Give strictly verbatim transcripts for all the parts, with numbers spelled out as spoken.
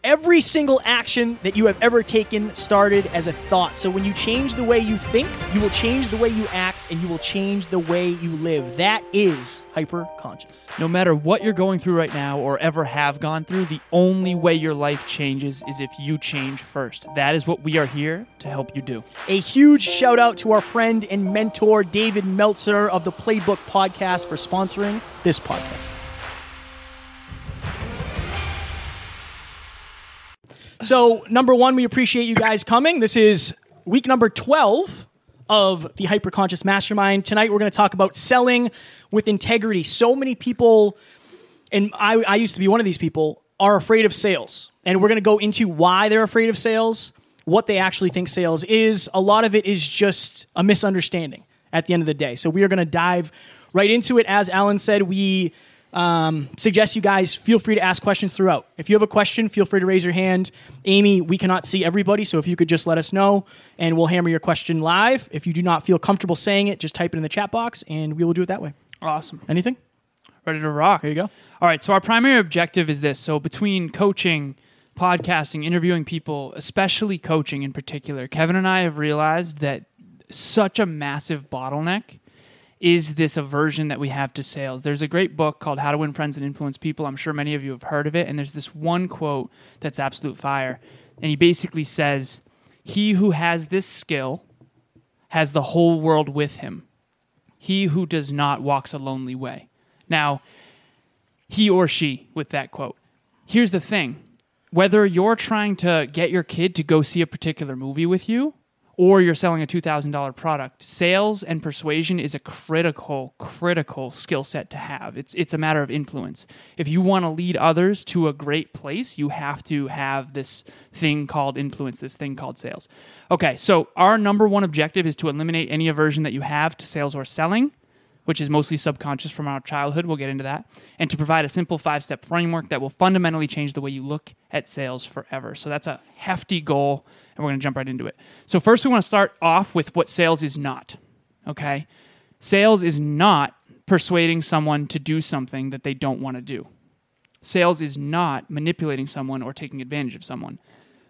every single action that you have ever taken started as a thought. So when you change the way you think, you will change the way you act, and you will change the way you live. That is hyper-conscious. No matter what you're going through right now or ever have gone through, the only way your life changes is if you change first. That is what we are here to help you do. A huge shout out to our friend and mentor, David Meltzer of the Playbook Podcast, for sponsoring this podcast. So, number one, we appreciate you guys coming. This is week number twelve of the Hyperconscious Mastermind. Tonight, we're going to talk about selling with integrity. So many people, and I, I used to be one of these people, are afraid of sales. And we're going to go into why they're afraid of sales, what they actually think sales is. A lot of it is just a misunderstanding at the end of the day. So we are going to dive right into it. As Alan said, we um, suggest you guys feel free to ask questions throughout. If you have a question, feel free to raise your hand. Amy, we cannot see everybody, so if you could just let us know, and we'll hammer your question live. If you do not feel comfortable saying it, just type it in the chat box, and we will do it that way. Awesome. Anything? Ready to rock. Here you go. All right, so our primary objective is this. So between coaching, podcasting, interviewing people, especially coaching in particular, Kevin and I have realized that such a massive bottleneck is this aversion that we have to sales. There's a great book called How to Win Friends and Influence People. I'm sure many of you have heard of it. And there's this one quote that's absolute fire. And he basically says, "He who has this skill has the whole world with him. He who does not walks a lonely way." Now, he or she with that quote. Here's the thing. Whether you're trying to get your kid to go see a particular movie with you, or you're selling a two thousand dollars product, sales and persuasion is a critical, critical skill set to have. It's it's a matter of influence. If you want to lead others to a great place, you have to have this thing called influence, this thing called sales. Okay, so our number one objective is to eliminate any aversion that you have to sales or selling, which is mostly subconscious from our childhood. We'll get into that. And to provide a simple five-step framework that will fundamentally change the way you look at sales forever. So that's a hefty goal, and we're going to jump right into it. So first, we want to start off with what sales is not, okay? Sales is not persuading someone to do something that they don't want to do. Sales is not manipulating someone or taking advantage of someone.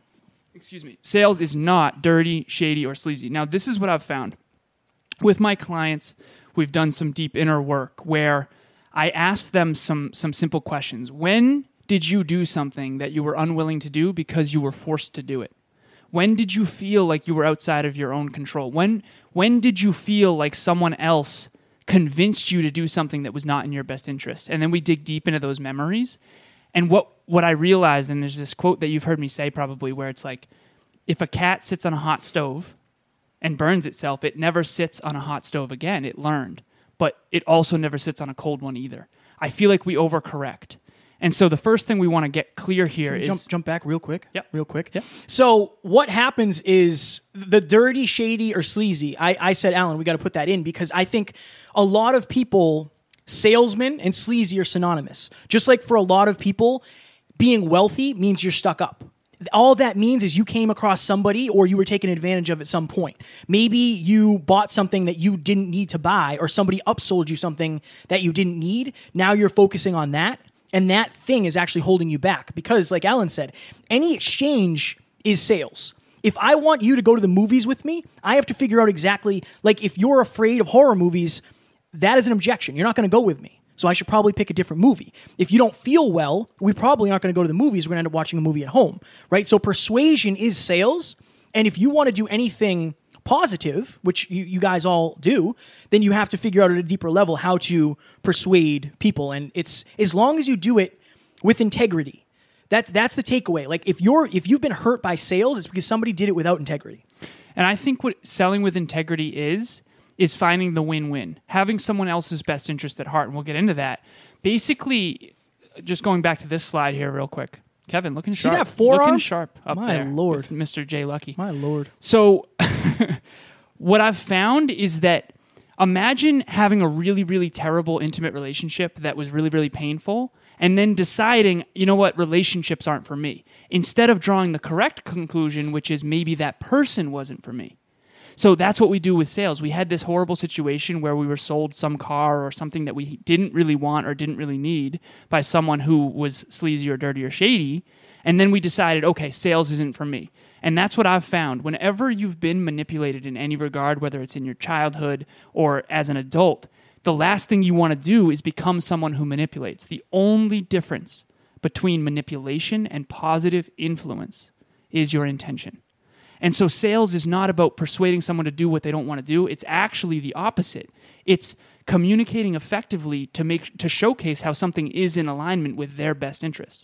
Excuse me. Sales is not dirty, shady, or sleazy. Now, this is what I've found. With my clients, we've done some deep inner work where I asked them some some simple questions. When did you do something that you were unwilling to do because you were forced to do it? When did you feel like you were outside of your own control? When when did you feel like someone else convinced you to do something that was not in your best interest? And then we dig deep into those memories. And what, what I realized, and there's this quote that you've heard me say probably, where it's like, if a cat sits on a hot stove and burns itself, it never sits on a hot stove again. It learned. But it also never sits on a cold one either. I feel like we overcorrect. And so the first thing we want to get clear here is... Jump, jump back real quick. Yep. Real quick. Yep. So what happens is the dirty, shady, or sleazy. I, I said, Alan, we got to put that in because I think a lot of people, salesmen and sleazy are synonymous. Just like for a lot of people, being wealthy means you're stuck up. All that means is you came across somebody or you were taken advantage of at some point. Maybe you bought something that you didn't need to buy, or somebody upsold you something that you didn't need. Now you're focusing on that. And that thing is actually holding you back because, like Alan said, any exchange is sales. If I want you to go to the movies with me, I have to figure out exactly, like if you're afraid of horror movies, that is an objection. You're not going to go with me. So I should probably pick a different movie. If you don't feel well, we probably aren't going to go to the movies. We're going to end up watching a movie at home, right? So persuasion is sales. And if you want to do anything positive, which you, you guys all do, then you have to figure out at a deeper level how to persuade people. And it's as long as you do it with integrity. That's that's the takeaway. Like if you're if you've been hurt by sales, it's because somebody did it without integrity. And I think what selling with integrity is is finding the win-win, having someone else's best interest at heart, and we'll get into that. Basically, just going back to this slide here real quick. Kevin, looking See sharp. that forearm? Looking sharp up My there. Lord. With Mister J. Lucky. My Lord. So what I've found is that imagine having a really, really terrible intimate relationship that was really, really painful, and then deciding, you know what, relationships aren't for me. Instead of drawing the correct conclusion, which is maybe that person wasn't for me. So that's what we do with sales. We had this horrible situation where we were sold some car or something that we didn't really want or didn't really need by someone who was sleazy or dirty or shady. And then we decided, okay, sales isn't for me. And that's what I've found. Whenever you've been manipulated in any regard, whether it's in your childhood or as an adult, the last thing you want to do is become someone who manipulates. The only difference between manipulation and positive influence is your intention. And so sales is not about persuading someone to do what they don't want to do. It's actually the opposite. It's communicating effectively to make to showcase how something is in alignment with their best interests.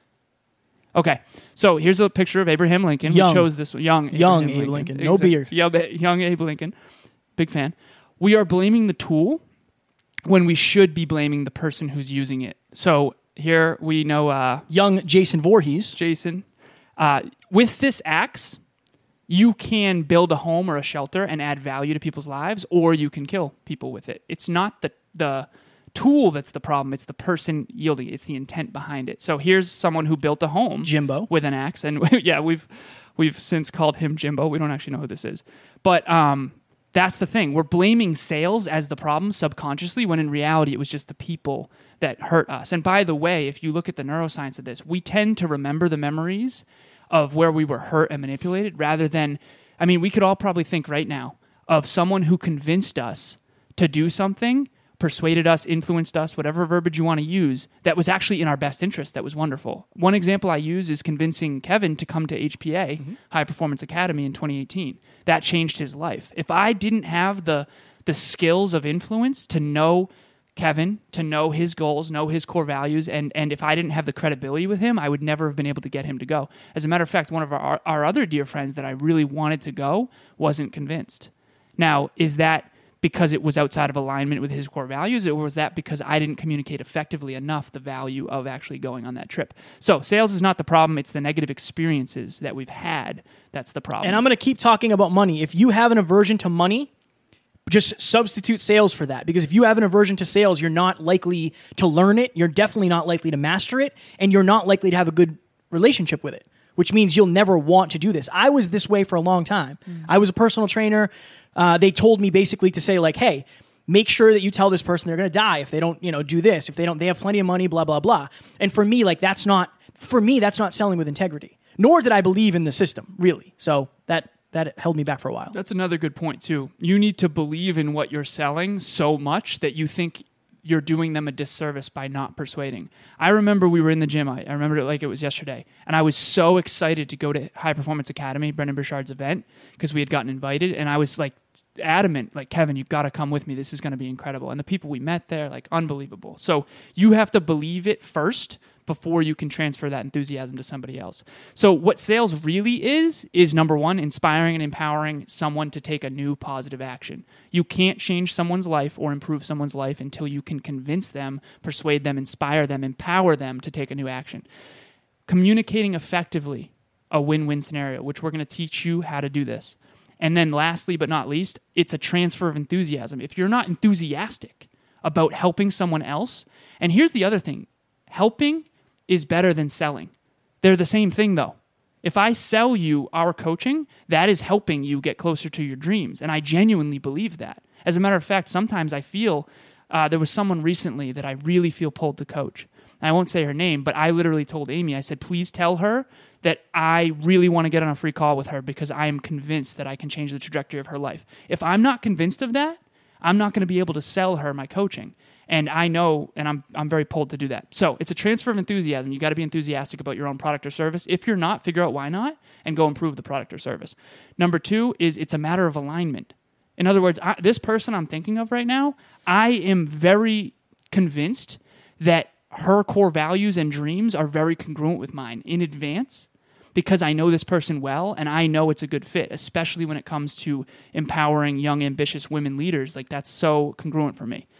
Okay, so here's a picture of Abraham Lincoln. Young. We chose this one. Young Young Abraham Abe Lincoln. Lincoln. No beard. Young, young Abe Lincoln. Big fan. We are blaming the tool when we should be blaming the person who's using it. So here we know uh, Young Jason Voorhees. Jason. Uh, with this axe, you can build a home or a shelter and add value to people's lives, or you can kill people with it. It's not the the tool that's the problem. It's the person yielding it. It's the intent behind it. So here's someone who built a home Jimbo. with an axe. And yeah, we've we've since called him Jimbo. We don't actually know who this is. But um, that's the thing. We're blaming sales as the problem subconsciously when in reality it was just the people that hurt us. And by the way, if you look at the neuroscience of this, we tend to remember the memories of where we were hurt and manipulated rather than, I mean, we could all probably think right now of someone who convinced us to do something, persuaded us, influenced us, whatever verbiage you want to use, that was actually in our best interest, that was wonderful. One example I use is convincing Kevin to come to H P A, mm-hmm. High Performance Academy, in twenty eighteen. That changed his life. If I didn't have the the skills of influence to know Kevin, to know his goals, know his core values, and and if I didn't have the credibility with him, I would never have been able to get him to go. As a matter of fact, one of our, our other dear friends that I really wanted to go wasn't convinced. Now, is that because it was outside of alignment with his core values, or was that because I didn't communicate effectively enough the value of actually going on that trip? So sales is not the problem. It's the negative experiences that we've had that's the problem. And I'm going to keep talking about money. If you have an aversion to money, just substitute sales for that. Because if you have an aversion to sales, you're not likely to learn it. You're definitely not likely to master it. And you're not likely to have a good relationship with it, which means you'll never want to do this. I was this way for a long time. Mm-hmm. I was a personal trainer. Uh, they told me basically to say like, hey, make sure that you tell this person they're going to die if they don't, you know, do this, if they don't, they have plenty of money, blah, blah, blah. And for me, like that's not, for me, that's not selling with integrity, nor did I believe in the system really. So that, that held me back for a while. That's another good point too. You need to believe in what you're selling so much that you think you're doing them a disservice by not persuading. I remember we were in the gym. I, I remember it like it was yesterday. And I was so excited to go to High Performance Academy, Brendan Burchard's event, because we had gotten invited. And I was like adamant, like, Kevin, you've got to come with me. This is going to be incredible. And the people we met there, like, unbelievable. So you have to believe it first before you can transfer that enthusiasm to somebody else. So what sales really is, is number one, inspiring and empowering someone to take a new positive action. You can't change someone's life or improve someone's life until you can convince them, persuade them, inspire them, empower them to take a new action. Communicating effectively, a win-win scenario, which we're going to teach you how to do this. And then lastly, but not least, it's a transfer of enthusiasm. If you're not enthusiastic about helping someone else, and here's the other thing, helping is better than selling. They're the same thing though. If I sell you our coaching, that is helping you get closer to your dreams. And I genuinely believe that. As a matter of fact, sometimes I feel, uh, there was someone recently that I really feel pulled to coach. I won't say her name, but I literally told Amy, I said, please tell her that I really want to get on a free call with her because I am convinced that I can change the trajectory of her life. If I'm not convinced of that, I'm not going to be able to sell her my coaching. And I know, and I'm I'm very pulled to do that. So it's a transfer of enthusiasm. You got to be enthusiastic about your own product or service. If you're not, figure out why not and go improve the product or service. Number two is it's a matter of alignment. In other words, I, this person I'm thinking of right now, I am very convinced that her core values and dreams are very congruent with mine in advance because I know this person well and I know it's a good fit, especially when it comes to empowering young, ambitious women leaders. Like that's so congruent for me.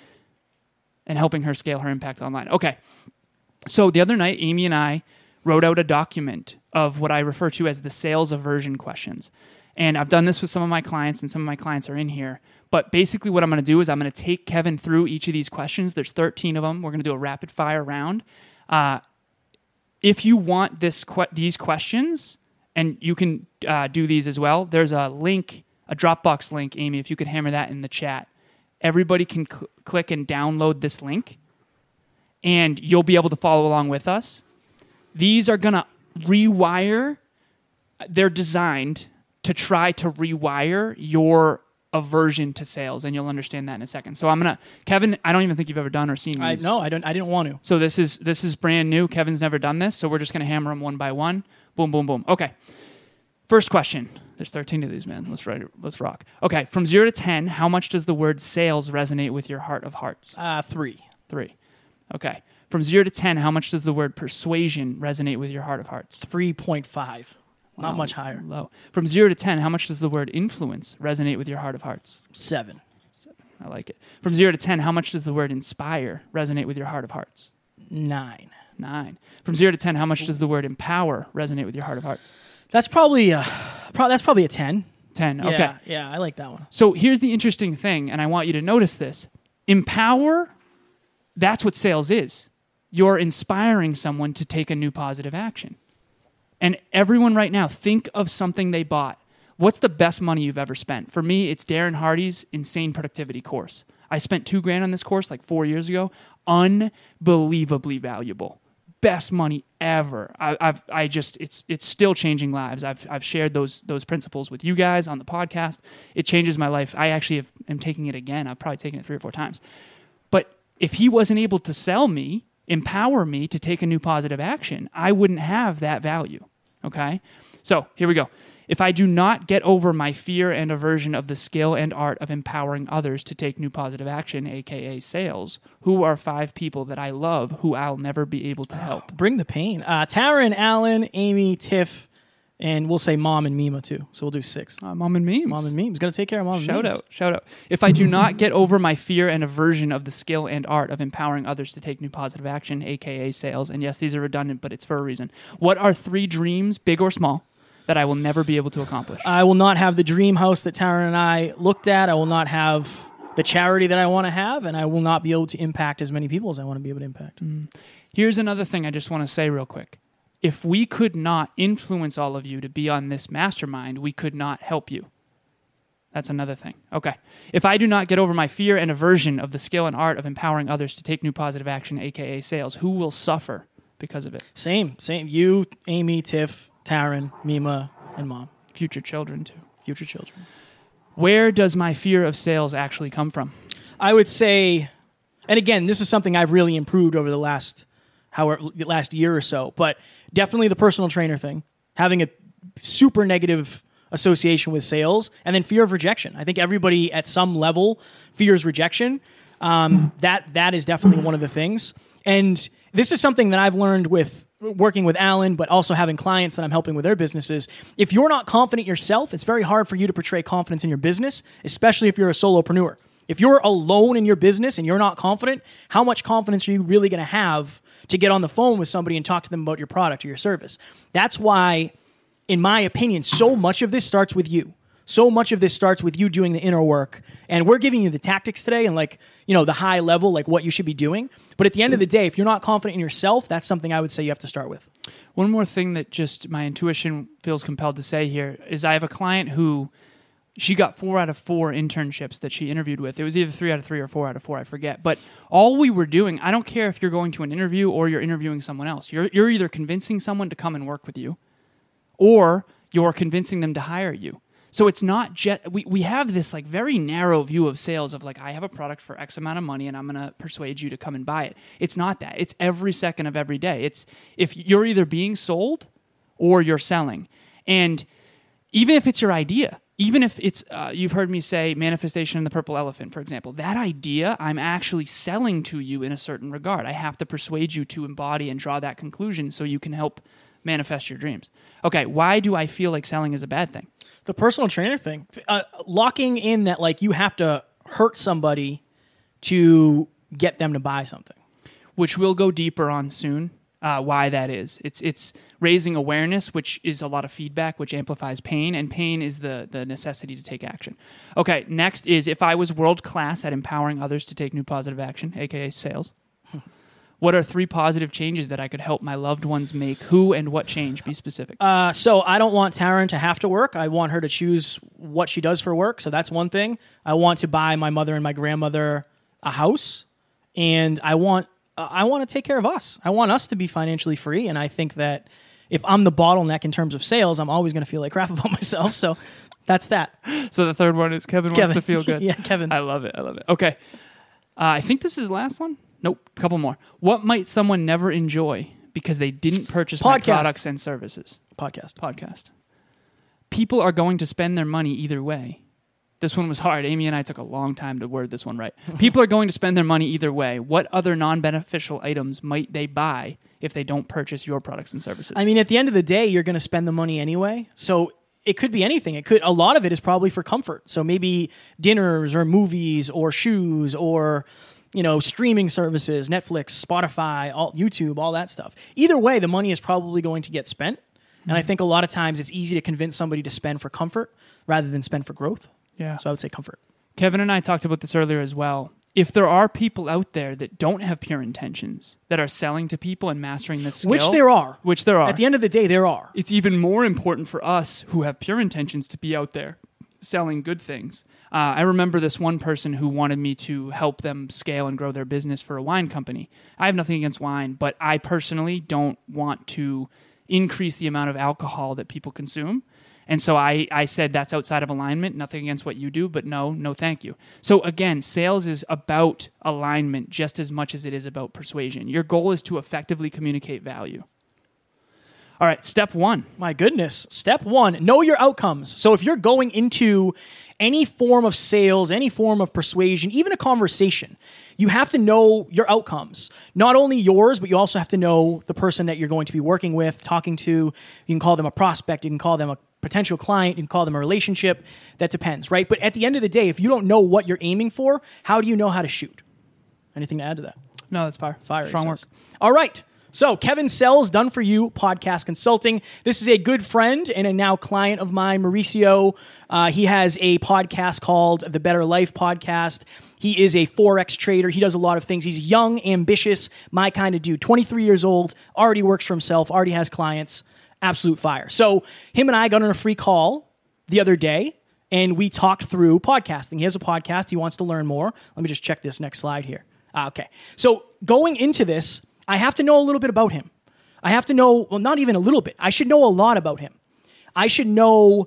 And helping her scale her impact online. Okay, so the other night, Amy and I wrote out a document of what I refer to as the sales aversion questions. And I've done this with some of my clients, and some of my clients are in here. But basically what I'm going to do is I'm going to take Kevin through each of these questions. There's thirteen of them. We're going to do a rapid fire round. Uh, if you want this que- these questions, and you can uh, do these as well, there's a link, a Dropbox link, Amy, if you could hammer that in the chat. Everybody can cl- click and download this link, and you'll be able to follow along with us. These are going to rewire. They're designed to try to rewire your aversion to sales, and you'll understand that in a second. So I'm gonna, Kevin, I don't even think you've ever done or seen I these. no, I don't. I didn't want to. So this is this is brand new. Kevin's never done this, so we're just gonna hammer them one by one. Boom, boom, boom. Okay. First question. There's thirteen of these, man. Let's write it. Let's rock. Okay. From zero to ten, how much does the word sales resonate with your heart of hearts? Uh, three. Three. Okay. From zero to ten, how much does the word persuasion resonate with your heart of hearts? Three point five. Not Wow, much higher. Low. From zero to ten, how much does the word influence resonate with your heart of hearts? Seven. I like it. From zero to ten, how much does the word inspire resonate with your heart of hearts? Nine. Nine. From zero to ten, how much does the word empower resonate with your heart of hearts? That's probably uh, pro- that's probably a ten. ten. Yeah, Okay. yeah, I like that one. So here's the interesting thing, and I want you to notice this. Empower, that's what sales is. You're inspiring someone to take a new positive action. And everyone right now, think of something they bought. What's the best money you've ever spent? For me, it's Darren Hardy's Insane Productivity course. I spent two grand on this course like four years ago. Unbelievably valuable. Best money ever. I, I've I just it's it's still changing lives. I've I've shared those those principles with you guys on the podcast. It changes my life. I actually have, am taking it again. I've probably taken it three or four times. But if he wasn't able to sell me, empower me to take a new positive action, I wouldn't have that value. Okay? So here we go. If I do not get over my fear and aversion of the skill and art of empowering others to take new positive action, aka sales, who are five people that I love who I'll never be able to help? Bring the pain. Uh, Taryn, Alan, Amy, Tiff, and we'll say Mom and Mima too. So we'll do six. Uh, Mom and Memes. Mom and Memes. Got to take care of Mom and Shout Memes. out, shout out. If I do not get over my fear and aversion of the skill and art of empowering others to take new positive action, aka sales, and yes, these are redundant, but it's for a reason. What are three dreams, big or small, that I will never be able to accomplish? I will not have the dream house that Taryn and I looked at. I will not have the charity that I want to have, and I will not be able to impact as many people as I want to be able to impact. Mm. Here's another thing I just want to say real quick. If we could not influence all of you to be on this mastermind, we could not help you. That's another thing. Okay. If I do not get over my fear and aversion of the skill and art of empowering others to take new positive action, aka sales, who will suffer because of it? Same, same. You, Amy, Tiff, Taryn, Mima, and Mom. Future children, too. Future children. Where does my fear of sales actually come from? I would say, and again, this is something I've really improved over the last however last year or so, but definitely the personal trainer thing, having a super negative association with sales, and then fear of rejection. I think everybody at some level fears rejection. Um, that that is definitely one of the things. And this is something that I've learned with working with Alan, but also having clients that I'm helping with their businesses. If you're not confident yourself, it's very hard for you to portray confidence in your business, especially if you're a solopreneur. If you're alone in your business and you're not confident, how much confidence are you really going to have to get on the phone with somebody and talk to them about your product or your service? That's why, in my opinion, so much of this starts with you. So much of this starts with you doing the inner work. And we're giving you the tactics today and like, you know, the high level, like what you should be doing. But at the end of the day, if you're not confident in yourself, that's something I would say you have to start with. One more thing that just my intuition feels compelled to say here is I have a client who she got four out of four internships that she interviewed with. It was either three out of three or four out of four, I forget. But all we were doing, I don't care if you're going to an interview or you're interviewing someone else. You're, you're either convincing someone to come and work with you or you're convincing them to hire you. So it's not just, we, we have this like very narrow view of sales of like, I have a product for X amount of money and I'm going to persuade you to come and buy it. It's not that. It's every second of every day. It's if you're either being sold or you're selling. And even if it's your idea, even if it's, uh, you've heard me say manifestation in the purple elephant, for example, that idea I'm actually selling to you in a certain regard. I have to persuade you to embody and draw that conclusion so you can help manifest your dreams. Okay, why do I feel like selling is a bad thing? The personal trainer thing, uh, locking in that like you have to hurt somebody to get them to buy something. Which we'll go deeper on soon, uh, why that is. It's it's raising awareness, which is a lot of feedback, which amplifies pain, and pain is the, the necessity to take action. Okay, next is if I was world-class at empowering others to take new positive action, aka sales, what are three positive changes that I could help my loved ones make? Who and what change? Be specific. Uh, so I don't want Taryn to have to work. I want her to choose what she does for work. So that's one thing. I want to buy my mother and my grandmother a house, and I want uh, I want to take care of us. I want us to be financially free, and I think that if I'm the bottleneck in terms of sales, I'm always going to feel like crap about myself. So that's that. So the third one is Kevin, Kevin. wants to feel good. Yeah, Kevin. I love it. I love it. Okay. Uh, I think this is the last one. Nope. A couple more. What might someone never enjoy because they didn't purchase my Podcast. products and services? Podcast. Podcast. People are going to spend their money either way. This one was hard. Amy and I took a long time to word this one right. People are going to spend their money either way. What other non-beneficial items might they buy if they don't purchase your products and services? I mean, at the end of the day, you're going to spend the money anyway. So it could be anything. It could. A lot of it is probably for comfort. So maybe dinners or movies or shoes or, you know, streaming services, Netflix, Spotify, all, YouTube, all that stuff. Either way, the money is probably going to get spent. Mm-hmm. And I think a lot of times it's easy to convince somebody to spend for comfort rather than spend for growth. Yeah. So I would say comfort. Kevin and I talked about this earlier as well. If there are people out there that don't have pure intentions, that are selling to people and mastering this skill, Which there are. which there are. At the end of the day, there are. It's even more important for us who have pure intentions to be out there selling good things. Uh, I remember this one person who wanted me to help them scale and grow their business for a wine company. I have nothing against wine, but I personally don't want to increase the amount of alcohol that people consume. And so I, I said that's outside of alignment, nothing against what you do, but no, no thank you. So again, sales is about alignment just as much as it is about persuasion. Your goal is to effectively communicate value. All right, step one. My goodness. Step one, know your outcomes. So if you're going into any form of sales, any form of persuasion, even a conversation, you have to know your outcomes. Not only yours, but you also have to know the person that you're going to be working with, talking to. You can call them a prospect. You can call them a potential client. You can call them a relationship. That depends, right? But at the end of the day, if you don't know what you're aiming for, how do you know how to shoot? Anything to add to that? No, that's fire. Fire. Strong work. All right. So Kevin Sells, Done For You Podcast Consulting. This is a good friend and a now client of mine, Mauricio. Uh, he has a podcast called The Better Life Podcast. He is a Forex trader. He does a lot of things. He's young, ambitious, my kind of dude. twenty-three years old, already works for himself, already has clients. Absolute fire. So him and I got on a free call the other day, and we talked through podcasting. He has a podcast. He wants to learn more. Let me just check this next slide here. Ah, okay. So going into this, I have to know a little bit about him. I have to know, well, not even a little bit. I should know a lot about him. I should know,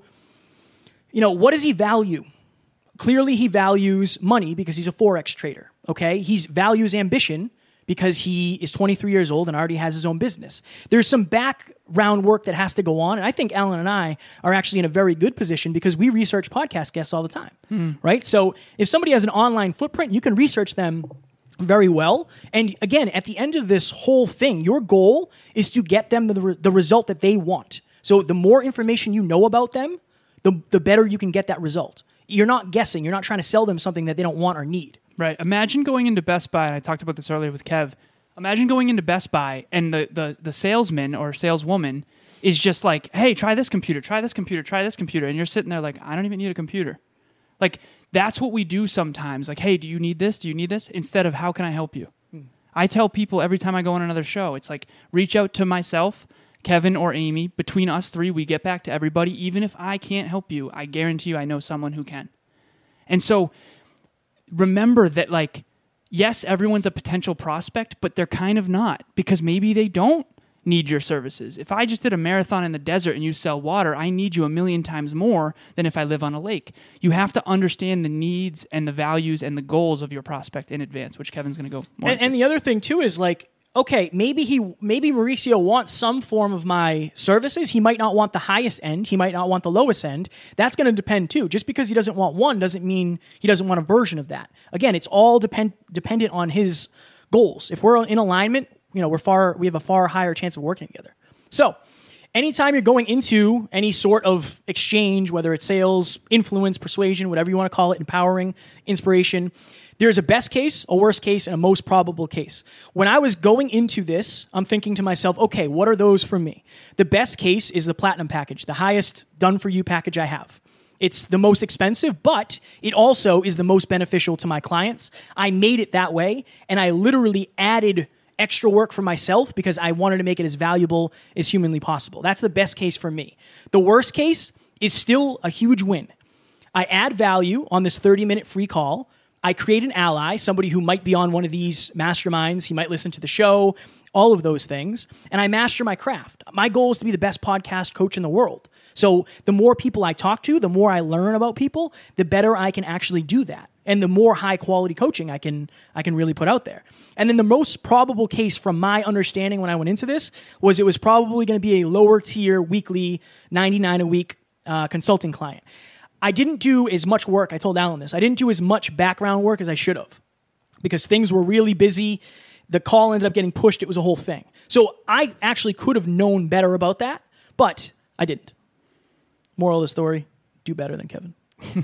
you know, what does he value? Clearly, he values money because he's a Forex trader, okay? He values ambition because he is twenty-three years old and already has his own business. There's some background work that has to go on, and I think Alan and I are actually in a very good position because we research podcast guests all the time, hmm. right? So if somebody has an online footprint, you can research them very well. And again, at the end of this whole thing, your goal is to get them the, the result that they want. So the more information you know about them, the, the better you can get that result. You're not guessing. You're not trying to sell them something that they don't want or need. Right. Imagine going into Best Buy, and I talked about this earlier with Kev. Imagine going into Best Buy and the, the, the salesman or saleswoman is just like, hey, try this computer, try this computer, try this computer. And you're sitting there like, I don't even need a computer. Like, that's what we do sometimes. Like, hey, do you need this? Do you need this? Instead of, how can I help you? Hmm. I tell people every time I go on another show, it's like, reach out to myself, Kevin, or Amy. Between us three, we get back to everybody. Even if I can't help you, I guarantee you I know someone who can. And so remember that, like, yes, everyone's a potential prospect, but they're kind of not, because maybe they don't need your services. If I just did a marathon in the desert and you sell water, I need you a million times more than if I live on a lake. You have to understand the needs and the values and the goals of your prospect in advance, which Kevin's going to go more and, into. And the other thing too is like, okay, maybe he, maybe Mauricio wants some form of my services. He might not want the highest end. He might not want the lowest end. That's going to depend too. Just because he doesn't want one doesn't mean he doesn't want a version of that. Again, it's all depend dependent on his goals. If we're in alignment, you know, we're far, we have a far higher chance of working together. So anytime you're going into any sort of exchange, whether it's sales, influence, persuasion, whatever you want to call it, empowering, inspiration, there's a best case, a worst case, and a most probable case. When I was going into this, I'm thinking to myself, okay, what are those for me? The best case is the platinum package, the highest done-for-you package I have. It's the most expensive, but it also is the most beneficial to my clients. I made it that way, and I literally added extra work for myself because I wanted to make it as valuable as humanly possible. That's the best case for me. The worst case is still a huge win. I add value on this thirty-minute free call. I create an ally, somebody who might be on one of these masterminds. He might listen to the show. all of those things, and I master my craft. My goal is to be the best podcast coach in the world. So the more people I talk to, the more I learn about people, the better I can actually do that. And the more high quality coaching I can I can really put out there. And then the most probable case from my understanding when I went into this was it was probably going to be a lower tier weekly ninety-nine a week uh, consulting client. I didn't do as much work. I told Alan this. I didn't do as much background work as I should have because things were really busy. The call ended up getting pushed. It was a whole thing. So I actually could have known better about that, but I didn't. Moral of the story, do better than Kevin.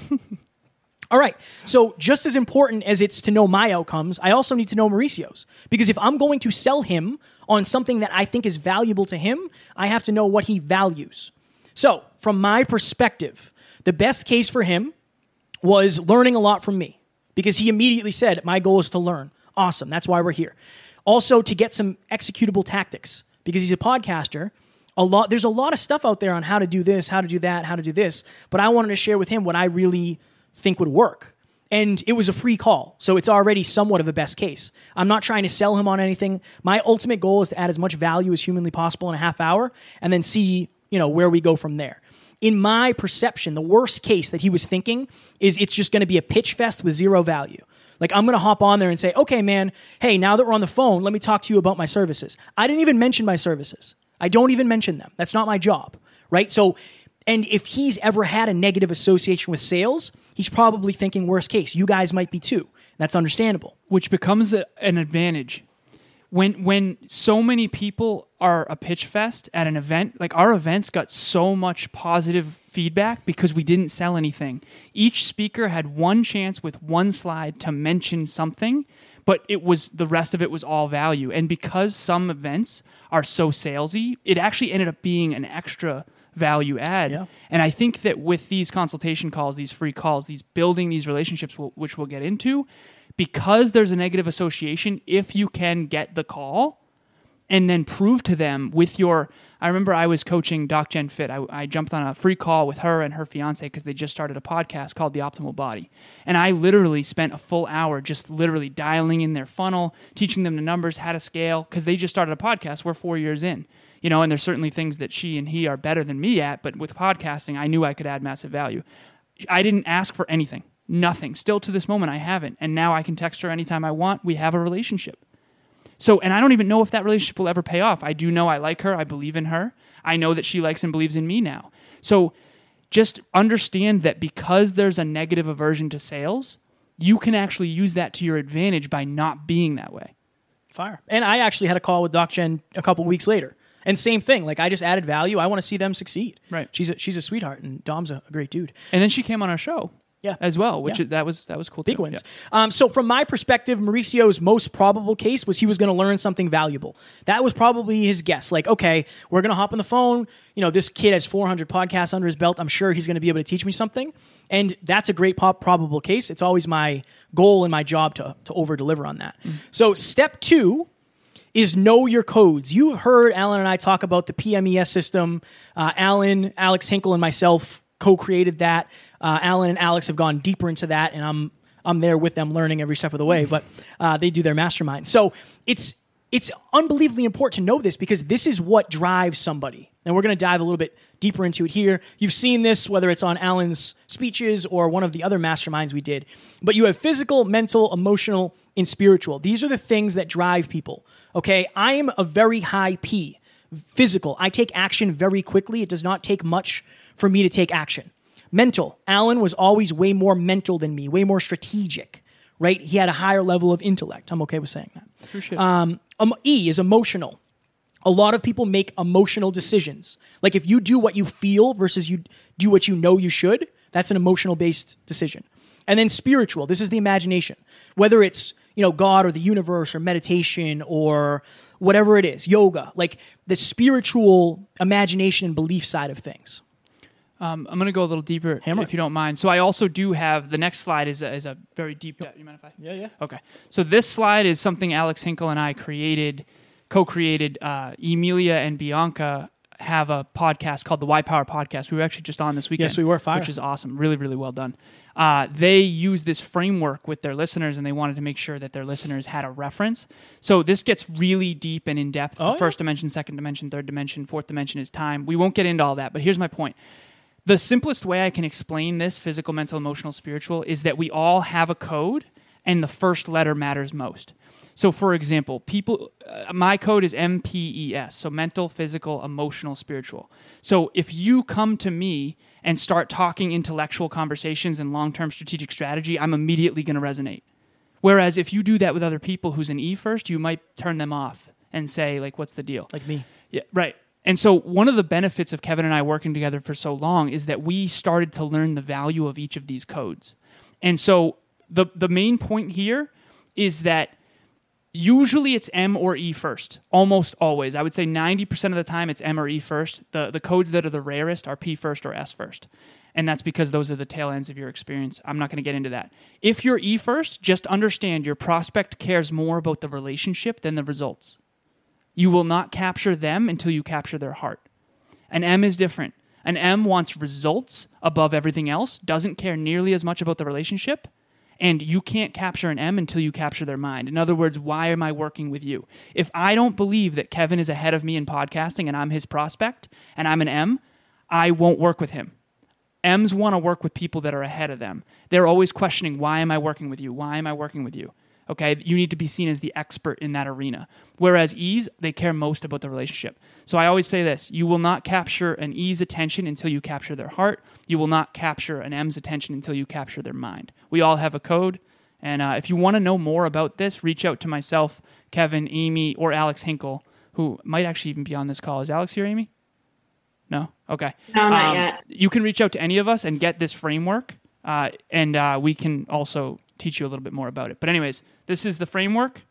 All right. So just as important as it's to know my outcomes, I also need to know Mauricio's. Because if I'm going to sell him on something that I think is valuable to him, I have to know what he values. So from my perspective, the best case for him was learning a lot from me. Because he immediately said, my goal is to learn. Awesome. That's why we're here. Also to get some executable tactics. Because he's a podcaster. A lot, there's a lot of stuff out there on how to do this, how to do that, how to do this. But I wanted to share with him what I really think would work. And it was a free call. So it's already somewhat of a best case. I'm not trying to sell him on anything. My ultimate goal is to add as much value as humanly possible in a half hour and then see, you know, where we go from there. In my perception, the worst case that he was thinking is it's just going to be a pitch fest with zero value. Like, I'm going to hop on there and say, okay, man, hey, now that we're on the phone, let me talk to you about my services. I didn't even mention my services. I don't even mention them. That's not my job, right? So, and if he's ever had a negative association with sales, he's probably thinking worst case. You guys might be too. That's understandable. Which becomes a, an advantage. When when so many people are a pitch fest at an event, like our events got so much positive feedback because we didn't sell anything. Each speaker had one chance with one slide to mention something, but it was the rest of it was all value. And because some events are so salesy, it actually ended up being an extra value add. Yeah. And I think that with these consultation calls, these free calls, these building these relationships, which we'll get into, because there's a negative association, if you can get the call and then prove to them with your... I remember I was coaching Doc Jen Fit. I, I jumped on a free call with her and her fiance because they just started a podcast called The Optimal Body. And I literally spent a full hour just literally dialing in their funnel, teaching them the numbers, how to scale, because they just started a podcast. We're four years in. You know, and there's certainly things that she and he are better than me at, but with podcasting, I knew I could add massive value. I didn't ask for anything. Nothing. Still to this moment, I haven't. And now I can text her anytime I want. We have a relationship. So, and I don't even know if that relationship will ever pay off. I do know I like her. I believe in her. I know that she likes and believes in me now. So just understand that because there's a negative aversion to sales, you can actually use that to your advantage by not being that way. Fire. And I actually had a call with Doc Jen a couple weeks later. And same thing. Like, I just added value. I want to see them succeed. Right. She's a, she's a sweetheart, and Dom's a, a great dude. And then she came on our show. Yeah. As well, which Yeah. is, that was that was cool Big too. wins. Yeah. Um, so from my perspective, Mauricio's most probable case was he was going to learn something valuable. That was probably his guess. Like, okay, we're going to hop on the phone. You know, this kid has four hundred podcasts under his belt. I'm sure he's going to be able to teach me something. And that's a great pop probable case. It's always my goal and my job to, to over-deliver on that. Mm. So step two is know your codes. You heard Alan and I talk about the P M E S system. Uh, Alan, Alex Hinkle, and myself co-created that. Uh, Alan and Alex have gone deeper into that, and I'm I'm there with them learning every step of the way, but uh, they do their mastermind. So it's it's unbelievably important to know this because this is what drives somebody. And we're going to dive a little bit deeper into it here. You've seen this, whether it's on Alan's speeches or one of the other masterminds we did. But you have physical, mental, emotional, and spiritual. These are the things that drive people. Okay, I am a very high P. Physical. I take action very quickly. It does not take much for me to take action. Mental. Alan was always way more mental than me, way more strategic, right? He had a higher level of intellect. I'm okay with saying that. Appreciate um, um, E is emotional. A lot of people make emotional decisions. Like if you do what you feel versus you do what you know you should, that's an emotional-based decision. And then spiritual. This is the imagination. Whether it's, you know, God or the universe or meditation or whatever it is, yoga, like the spiritual imagination and belief side of things. Um, I'm going to go a little deeper, Hammer. if you don't mind. So I also do have, the next slide is a, is a very deep dive. You mind if I? Yeah, yeah. Okay. So this slide is something Alex Hinkle and I created, co-created. Uh, Emilia and Bianca have a podcast called the Y Power Podcast. We were actually just on this weekend. Yes, we were. Fire. Which is awesome. Really, really well done. Uh, they use this framework with their listeners, and they wanted to make sure that their listeners had a reference. So this gets really deep and in depth. Oh, the first yeah. dimension, second dimension, third dimension, fourth dimension is time. We won't get into all that, but here's my point. The simplest way I can explain this, physical, mental, emotional, spiritual, is that we all have a code, and the first letter matters most. So, for example, people, uh, my code is M P E S, so mental, physical, emotional, spiritual. So if you come to me and start talking intellectual conversations and long-term strategic strategy, I'm immediately going to resonate. Whereas if you do that with other people who's an E first, you might turn them off and say, like, what's the deal? Like me. Yeah, right. And so one of the benefits of Kevin and I working together for so long is that we started to learn the value of each of these codes. And so the the main point here is that usually it's M or E first, almost always. I would say ninety percent of the time it's M or E first. The the codes that are the rarest are P first or S first. And that's because those are the tail ends of your experience. I'm not going to get into that. If you're E first, just understand your prospect cares more about the relationship than the results. You will not capture them until you capture their heart. An M is different. An M wants results above everything else, doesn't care nearly as much about the relationship, and you can't capture an M until you capture their mind. In other words, why am I working with you? If I don't believe that Kevin is ahead of me in podcasting and I'm his prospect and I'm an M, I won't work with him. M's want to work with people that are ahead of them. They're always questioning, why am I working with you? Why am I working with you? Okay, you need to be seen as the expert in that arena. Whereas E's, they care most about the relationship. So I always say this, you will not capture an E's attention until you capture their heart. You will not capture an M's attention until you capture their mind. We all have a code. And uh, if you want to know more about this, reach out to myself, Kevin, Amy, or Alex Hinkle, who might actually even be on this call. Is Alex here, Amy? No? Okay. No, not um, yet. You can reach out to any of us and get this framework, uh, and uh, we can also teach you a little bit more about it. But anyways, this is the framework,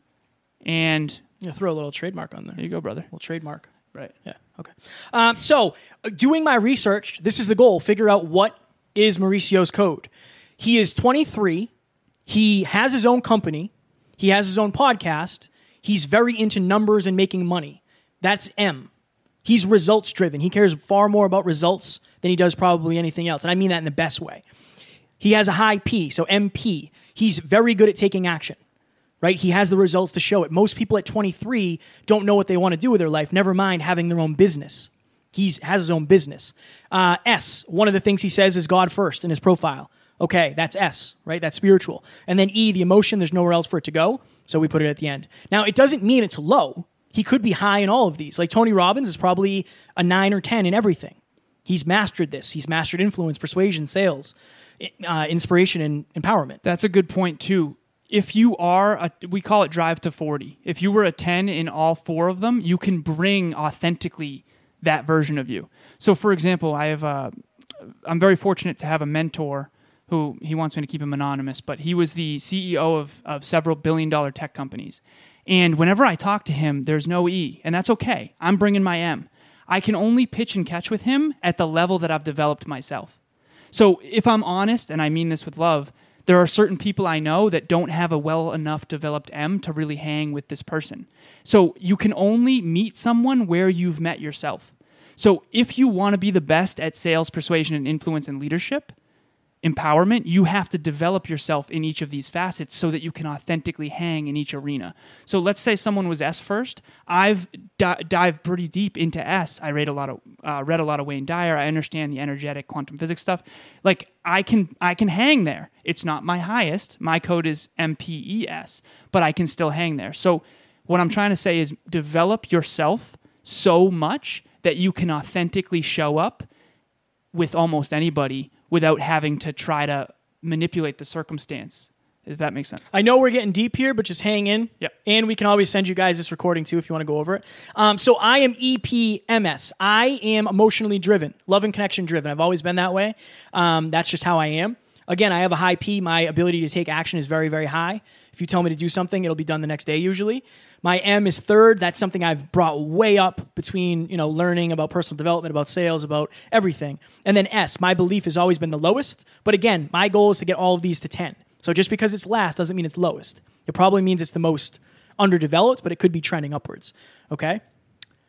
and Yeah, throw a little trademark on there. there you go, brother. A little trademark. Right. Yeah. Okay. Um, so, uh, doing my research, this is the goal: figure out what is Mauricio's code. He is twenty-three. He has his own company. He has his own podcast. He's very into numbers and making money. That's M. He's results driven. He cares far more about results than he does probably anything else, and I mean that in the best way. He has a high P, so M P. He's very good at taking action. Right? He has the results to show it. Most people at twenty-three don't know what they want to do with their life, never mind having their own business. He has his own business. Uh, S, one of the things he says is God first in his profile. Okay, that's S, right? That's spiritual. And then E, the emotion, there's nowhere else for it to go, so we put it at the end. Now, it doesn't mean it's low. He could be high in all of these. Like Tony Robbins is probably a nine or ten in everything. He's mastered this. He's mastered influence, persuasion, sales, uh, inspiration, and empowerment. That's a good point, too. If you are, a, we call it drive to forty. If you were a ten in all four of them, you can bring authentically that version of you. So, for example, I have a, I'm very fortunate to have a mentor who, he wants me to keep him anonymous, but he was the C E O of, of several billion dollar tech companies. And whenever I talk to him, there's no E, and that's okay. I'm bringing my M. I can only pitch and catch with him at the level that I've developed myself. So if I'm honest, and I mean this with love, there are certain people I know that don't have a well enough developed M to really hang with this person. So you can only meet someone where you've met yourself. So if you want to be the best at sales, persuasion, and influence and leadership, empowerment, you have to develop yourself in each of these facets so that you can authentically hang in each arena. So let's say someone was S first. I've di- dived pretty deep into S. I read a lot of uh, read a lot of Wayne Dyer. I understand the energetic quantum physics stuff. Like I can I can hang there. It's not my highest. My code is M P E S, but I can still hang there. So what I'm trying to say is develop yourself so much that you can authentically show up with almost anybody without having to try to manipulate the circumstance, if that makes sense. I know we're getting deep here, but just hang in. Yep. And we can always send you guys this recording too if you want to go over it. Um, so I am E P M S. I am emotionally driven, love and connection driven. I've always been that way. Um, that's just how I am. Again, I have a high P. My ability to take action is very, very high. If you tell me to do something, it'll be done the next day usually. My M is third. That's something I've brought way up between, you know, learning about personal development, about sales, about everything. And then S, my belief has always been the lowest. But again, my goal is to get all of these to ten. So just because it's last doesn't mean it's lowest. It probably means it's the most underdeveloped, but it could be trending upwards. Okay?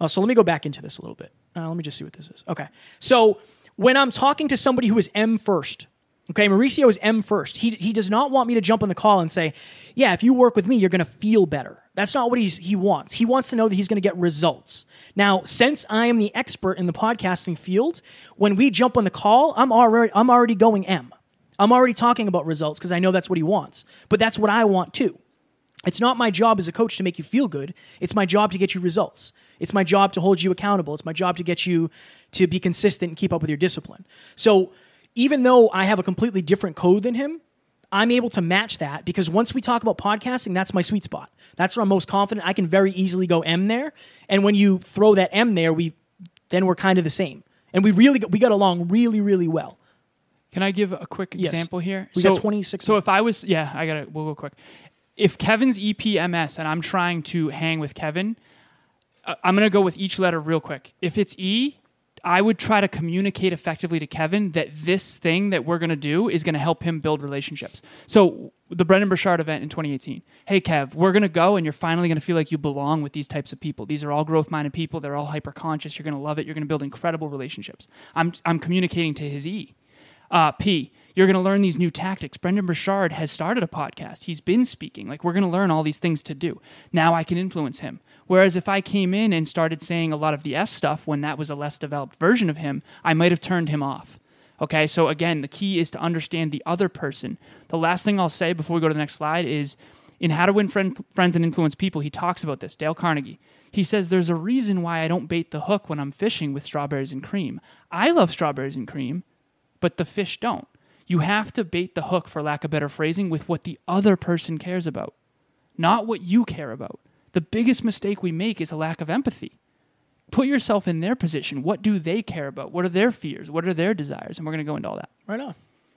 Oh, so let me go back into this a little bit. Uh, let me just see what this is. Okay. So when I'm talking to somebody who is M first, okay, Mauricio is M first. He he does not want me to jump on the call and say, yeah, if you work with me, you're going to feel better. That's not what he's he wants. He wants to know that he's going to get results. Now, since I am the expert in the podcasting field, when we jump on the call, I'm already I'm already going M. I'm already talking about results because I know that's what he wants. But that's what I want too. It's not my job as a coach to make you feel good. It's my job to get you results. It's my job to hold you accountable. It's my job to get you to be consistent and keep up with your discipline. So even though I have a completely different code than him, I'm able to match that because once we talk about podcasting, that's my sweet spot. That's where I'm most confident. I can very easily go M there. And when you throw that M there, we then we're kind of the same. And we really we got along really, really well. Can I give a quick Yes. example here? We so, got twenty-six So minutes. if I was, yeah, I got to, we'll go quick. If Kevin's E P M S and I'm trying to hang with Kevin, uh, I'm going to go with each letter real quick. If it's E, I would try to communicate effectively to Kevin that this thing that we're going to do is going to help him build relationships. So the Brendan Burchard event in twenty eighteen. Hey, Kev, we're going to go and you're finally going to feel like you belong with these types of people. These are all growth-minded people. They're all hyper-conscious. You're going to love it. You're going to build incredible relationships. I'm I'm communicating to his E. Uh, P, you're going to learn these new tactics. Brendan Burchard has started a podcast. He's been speaking. Like, we're going to learn all these things to do. Now I can influence him. Whereas if I came in and started saying a lot of the S stuff when that was a less developed version of him, I might have turned him off. Okay, so again, the key is to understand the other person. The last thing I'll say before we go to the next slide is in How to Win Friend, Friends and Influence People, he talks about this, Dale Carnegie. He says there's a reason why I don't bait the hook when I'm fishing with strawberries and cream. I love strawberries and cream, but the fish don't. You have to bait the hook, for lack of better phrasing, with what the other person cares about, not what you care about. The biggest mistake we make is a lack of empathy. Put yourself in their position. What do they care about? What are their fears? What are their desires? And we're going to go into all that. Right on.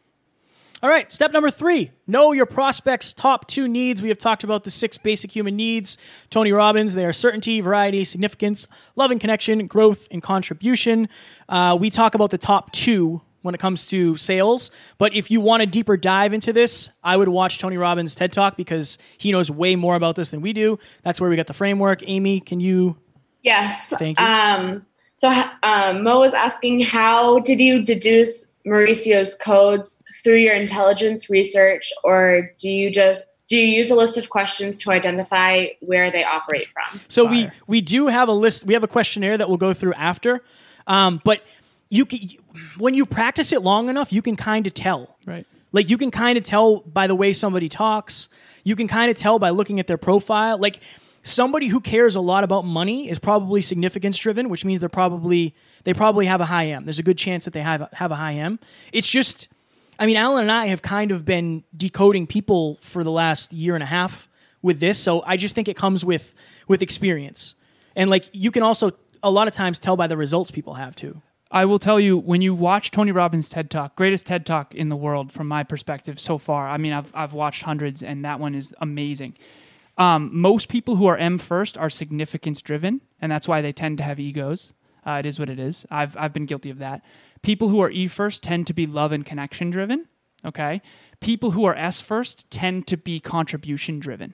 All right, step number three, know your prospect's top two needs. We have talked about the six basic human needs. Tony Robbins, they are certainty, variety, significance, love and connection, growth, and contribution. Uh, we talk about the top two when it comes to sales. But if you want a deeper dive into this, I would watch Tony Robbins' TED Talk because he knows way more about this than we do. That's where we got the framework. Amy, can you? Yes. Thank you. Um, so um, Mo was asking, how did you deduce Mauricio's codes through your intelligence research, or do you just do you use a list of questions to identify where they operate from? So we we do have a list. We have a questionnaire that we'll go through after, um, but you can, when you practice it long enough, you can kind of tell. Right. Like you can kind of tell by the way somebody talks. You can kind of tell by looking at their profile. Like somebody who cares a lot about money is probably significance driven, which means they're probably they probably have a high M. There's a good chance that they have have a high M. It's just, I mean, Alan and I have kind of been decoding people for the last year and a half with this, so I just think it comes with with experience. And like you can also a lot of times tell by the results people have too. I will tell you, when you watch Tony Robbins' TED Talk, greatest TED Talk in the world from my perspective so far. I mean, I've I've watched hundreds, and that one is amazing. Um, most people who are M first are significance driven, and that's why they tend to have egos. Uh, it is what it is. I've I've been guilty of that. People who are E first tend to be love and connection driven. Okay, people who are S first tend to be contribution driven.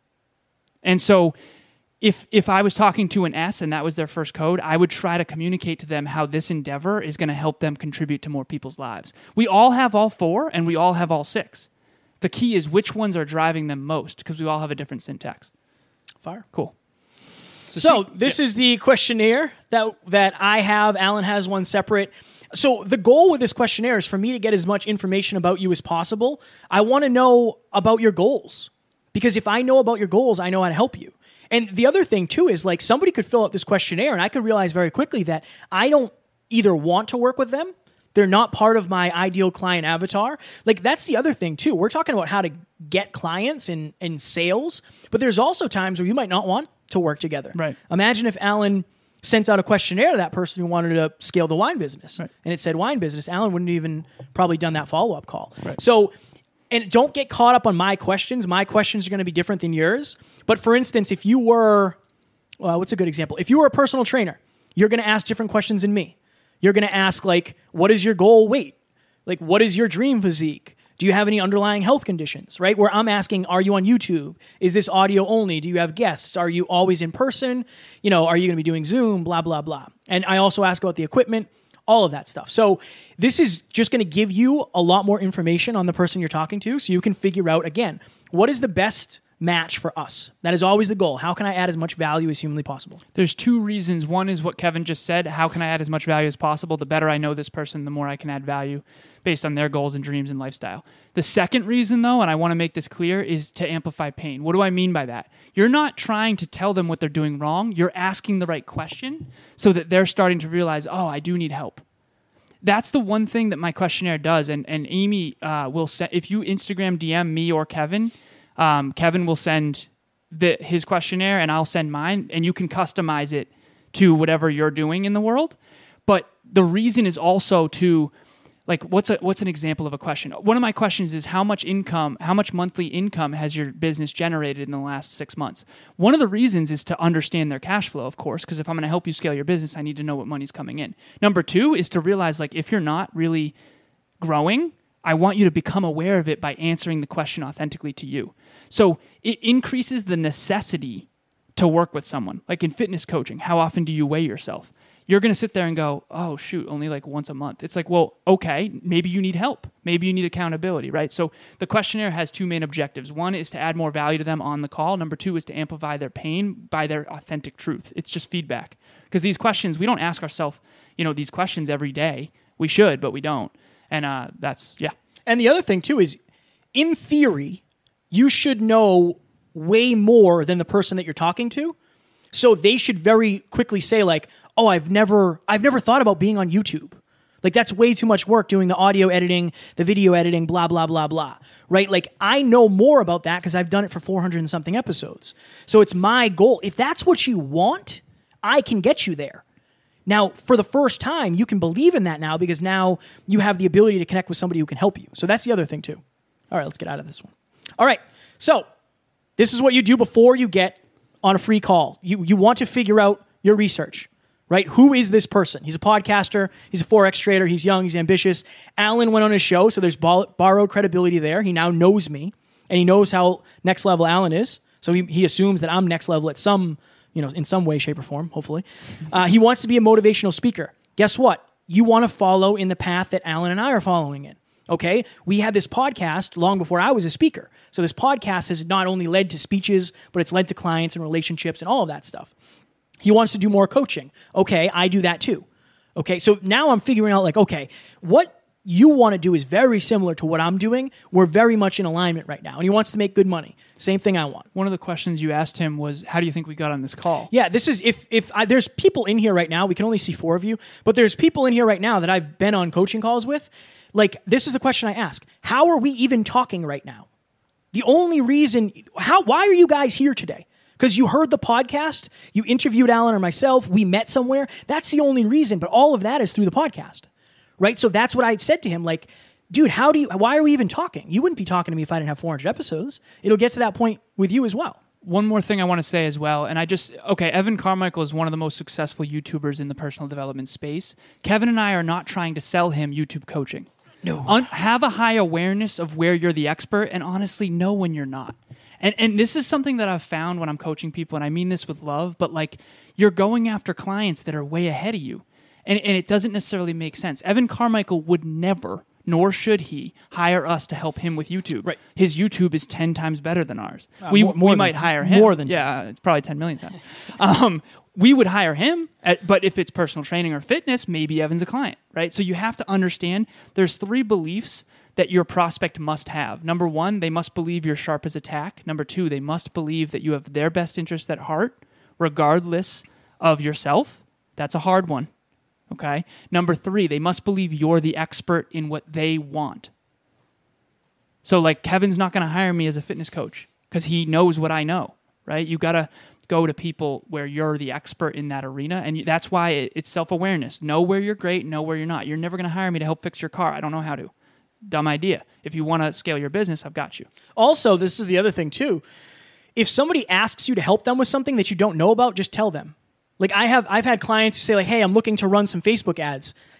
And so, if if I was talking to an S and that was their first code, I would try to communicate to them how this endeavor is going to help them contribute to more people's lives. We all have all four, and we all have all six. The key is which ones are driving them most, because we all have a different syntax. Fire. Cool. So, so this yeah. is the questionnaire that that I have. Alan has one separate. So the goal with this questionnaire is for me to get as much information about you as possible. I want to know about your goals, because if I know about your goals, I know how to help you. And the other thing too is like somebody could fill out this questionnaire and I could realize very quickly that I don't either want to work with them. They're not part of my ideal client avatar. Like that's the other thing too. We're talking about how to get clients and, and sales, but there's also times where you might not want to work together. Right. Imagine if Alan sent out a questionnaire to that person who wanted to scale the wine business, right. and it said wine business. Alan wouldn't even probably done that follow-up call. Right. So, and don't get caught up on my questions. My questions are going to be different than yours. But for instance, if you were, well, what's a good example? If you were a personal trainer, you're going to ask different questions than me. You're going to ask like, what is your goal weight? Like, what is your dream physique? Do you have any underlying health conditions, right? Where I'm asking, are you on YouTube? Is this audio only? Do you have guests? Are you always in person? You know, are you going to be doing Zoom? Blah, blah, blah. And I also ask about the equipment, all of that stuff. So this is just going to give you a lot more information on the person you're talking to so you can figure out, again, what is the best match for us? That is always the goal. How can I add as much value as humanly possible? There's two reasons. One is what Kevin just said. How can I add as much value as possible? The better I know this person, the more I can add value based on their goals and dreams and lifestyle. The second reason, though, and I want to make this clear, is to amplify pain. What do I mean by that? You're not trying to tell them what they're doing wrong. You're asking the right question so that they're starting to realize, oh, I do need help. That's the one thing that my questionnaire does. And, and Amy uh, will say, if you Instagram D M me or Kevin, um, Kevin will send the, his questionnaire and I'll send mine, and you can customize it to whatever you're doing in the world. But the reason is also to, like, what's a, what's an example of a question? One of my questions is how much income, how much monthly income has your business generated in the last six months? One of the reasons is to understand their cash flow, of course, because if I'm going to help you scale your business, I need to know what money's coming in. Number two is to realize, like, if you're not really growing, I want you to become aware of it by answering the question authentically to you. So it increases the necessity to work with someone. Like in fitness coaching, how often do you weigh yourself? You're going to sit there and go, oh, shoot, only like once a month. It's like, well, okay, maybe you need help. Maybe you need accountability, right? So the questionnaire has two main objectives. One is to add more value to them on the call. Number two is to amplify their pain by their authentic truth. It's just feedback. Because these questions, we don't ask ourselves, you know, these questions every day. We should, but we don't. And uh, that's, yeah. And the other thing, too, is in theory, you should know way more than the person that you're talking to. So they should very quickly say, like, oh, I've never I've never thought about being on YouTube. Like, that's way too much work doing the audio editing, the video editing, blah, blah, blah, blah, right? Like, I know more about that because I've done it for four hundred and something episodes. So it's my goal. If that's what you want, I can get you there. Now, for the first time, you can believe in that now because now you have the ability to connect with somebody who can help you. So that's the other thing, too. All right, let's get out of this one. All right, so this is what you do before you get on a free call. You you want to figure out your research, right? Who is this person? He's a podcaster. He's a Forex trader. He's young. He's ambitious. Alan went on his show, so there's borrowed credibility there. He now knows me, and he knows how next level Alan is. So he, he assumes that I'm next level at some, you know, in some way, shape, or form, hopefully. Uh, he wants to be a motivational speaker. Guess what? You want to follow in the path that Alan and I are following in. Okay, we had this podcast long before I was a speaker. So this podcast has not only led to speeches, but it's led to clients and relationships and all of that stuff. He wants to do more coaching. Okay, I do that too. Okay, so now I'm figuring out, like, okay, what you want to do is very similar to what I'm doing. We're very much in alignment right now. And he wants to make good money. Same thing I want. One of the questions you asked him was, how do you think we got on this call? Yeah, this is, if if I, there's people in here right now, we can only see four of you, but there's people in here right now that I've been on coaching calls with. Like, this is the question I ask. How are we even talking right now? The only reason, how, why are you guys here today? Because you heard the podcast, you interviewed Alan or myself, we met somewhere. That's the only reason, but all of that is through the podcast, right? So that's what I said to him, like, dude, how do you, why are we even talking? You wouldn't be talking to me if I didn't have four hundred episodes. It'll get to that point with you as well. One more thing I want to say as well, and I just, okay, Evan Carmichael is one of the most successful YouTubers in the personal development space. Kevin and I are not trying to sell him YouTube coaching. No. Un- have a high awareness of where you're the expert, and honestly know when you're not. And and this is something that I've found when I'm coaching people, and I mean this with love, but like, you're going after clients that are way ahead of you. And, and it doesn't necessarily make sense. Evan Carmichael would never, nor should he, hire us to help him with YouTube. Right. His YouTube is ten times better than ours. Uh, we more, more we than, might hire him. More than ten. Yeah, it's probably ten million times. um, we would hire him, at, but if it's personal training or fitness, maybe Evan's a client, right? So you have to understand there's three beliefs that your prospect must have. Number one, they must believe you're sharp as a tack. Number two, they must believe that you have their best interest at heart, regardless of yourself. That's a hard one, okay? Number three, they must believe you're the expert in what they want. So like, Kevin's not going to hire me as a fitness coach because he knows what I know, right? You got to go to people where you're the expert in that arena, and that's why it's self-awareness. Know where you're great, know where you're not. You're never going to hire me to help fix your car. I don't know how to. Dumb idea. If you want to scale your business, I've got you. Also, this is the other thing too. If somebody asks you to help them with something that you don't know about, just tell them. Like, I have, I've had clients who say, like, hey, I'm looking to run some Facebook ads.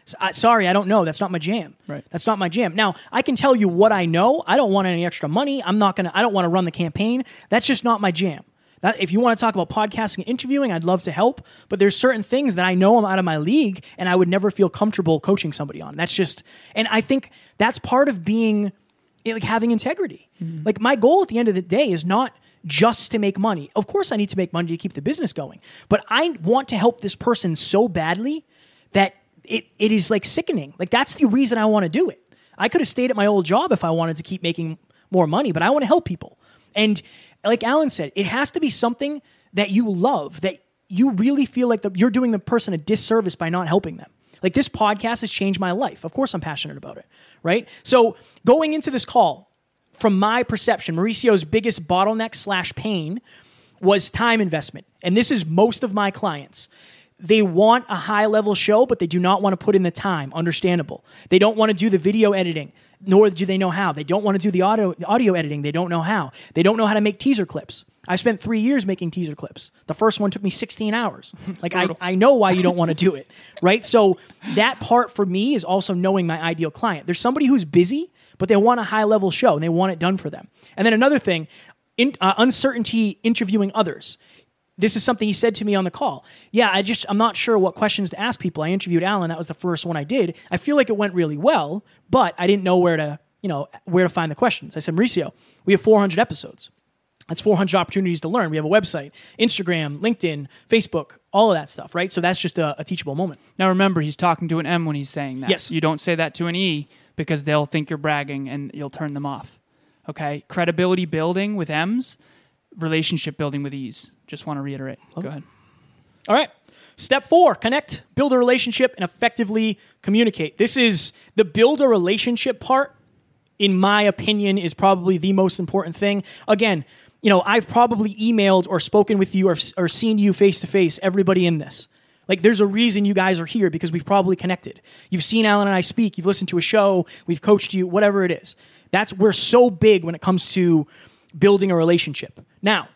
So, uh, sorry, I don't know. That's not my jam. Right. That's not my jam. Now, I can tell you what I know. I don't want any extra money. I'm not going to, I don't want to run the campaign. That's just not my jam. That, if you want to talk about podcasting and interviewing, I'd love to help. But there's certain things that I know I'm out of my league and I would never feel comfortable coaching somebody on. That's just, and I think that's part of being, like having integrity. Mm-hmm. Like my goal at the end of the day is not just to make money. Of course I need to make money to keep the business going. But I want to help this person so badly that it, it is like sickening. Like that's the reason I want to do it. I could have stayed at my old job if I wanted to keep making more money, but I want to help people. And like Alan said, it has to be something that you love, that you really feel like the, you're doing the person a disservice by not helping them. Like this podcast has changed my life. Of course I'm passionate about it, right? So going into this call, from my perception, Mauricio's biggest bottleneck slash pain was time investment. And this is most of my clients. They want a high-level show, but they do not want to put in the time. Understandable. They don't want to do the video editing, nor do they know how. They don't want to do the audio, the audio editing. They don't know how. They don't know how to make teaser clips. I spent three years making teaser clips. The first one took me sixteen hours. Like, I, I know why you don't want to do it, right? So that part for me is also knowing my ideal client. There's somebody who's busy, but they want a high-level show, and they want it done for them. And then another thing, in, uh, uncertainty interviewing others. This is something he said to me on the call. Yeah, I just, I'm not sure what questions to ask people. I interviewed Alan. That was the first one I did. I feel like it went really well, but I didn't know where to, you know, where to find the questions. I said, Mauricio, we have four hundred episodes. That's four hundred opportunities to learn. We have a website, Instagram, LinkedIn, Facebook, all of that stuff, right? So that's just a, a teachable moment. Now remember, he's talking to an M when he's saying that. Yes. You don't say that to an E because they'll think you're bragging and you'll turn them off. Okay? Credibility building with M's, relationship building with E's. Just want to reiterate. Okay. Go ahead. All right. Step four, connect, build a relationship, and effectively communicate. This is the build a relationship part, in my opinion, is probably the most important thing. Again, you know, I've probably emailed or spoken with you or, or seen you face-to-face, everybody in this. Like, there's a reason you guys are here because we've probably connected. You've seen Alan and I speak. You've listened to a show. We've coached you, whatever it is. That's, we're so big when it comes to building a relationship. Now,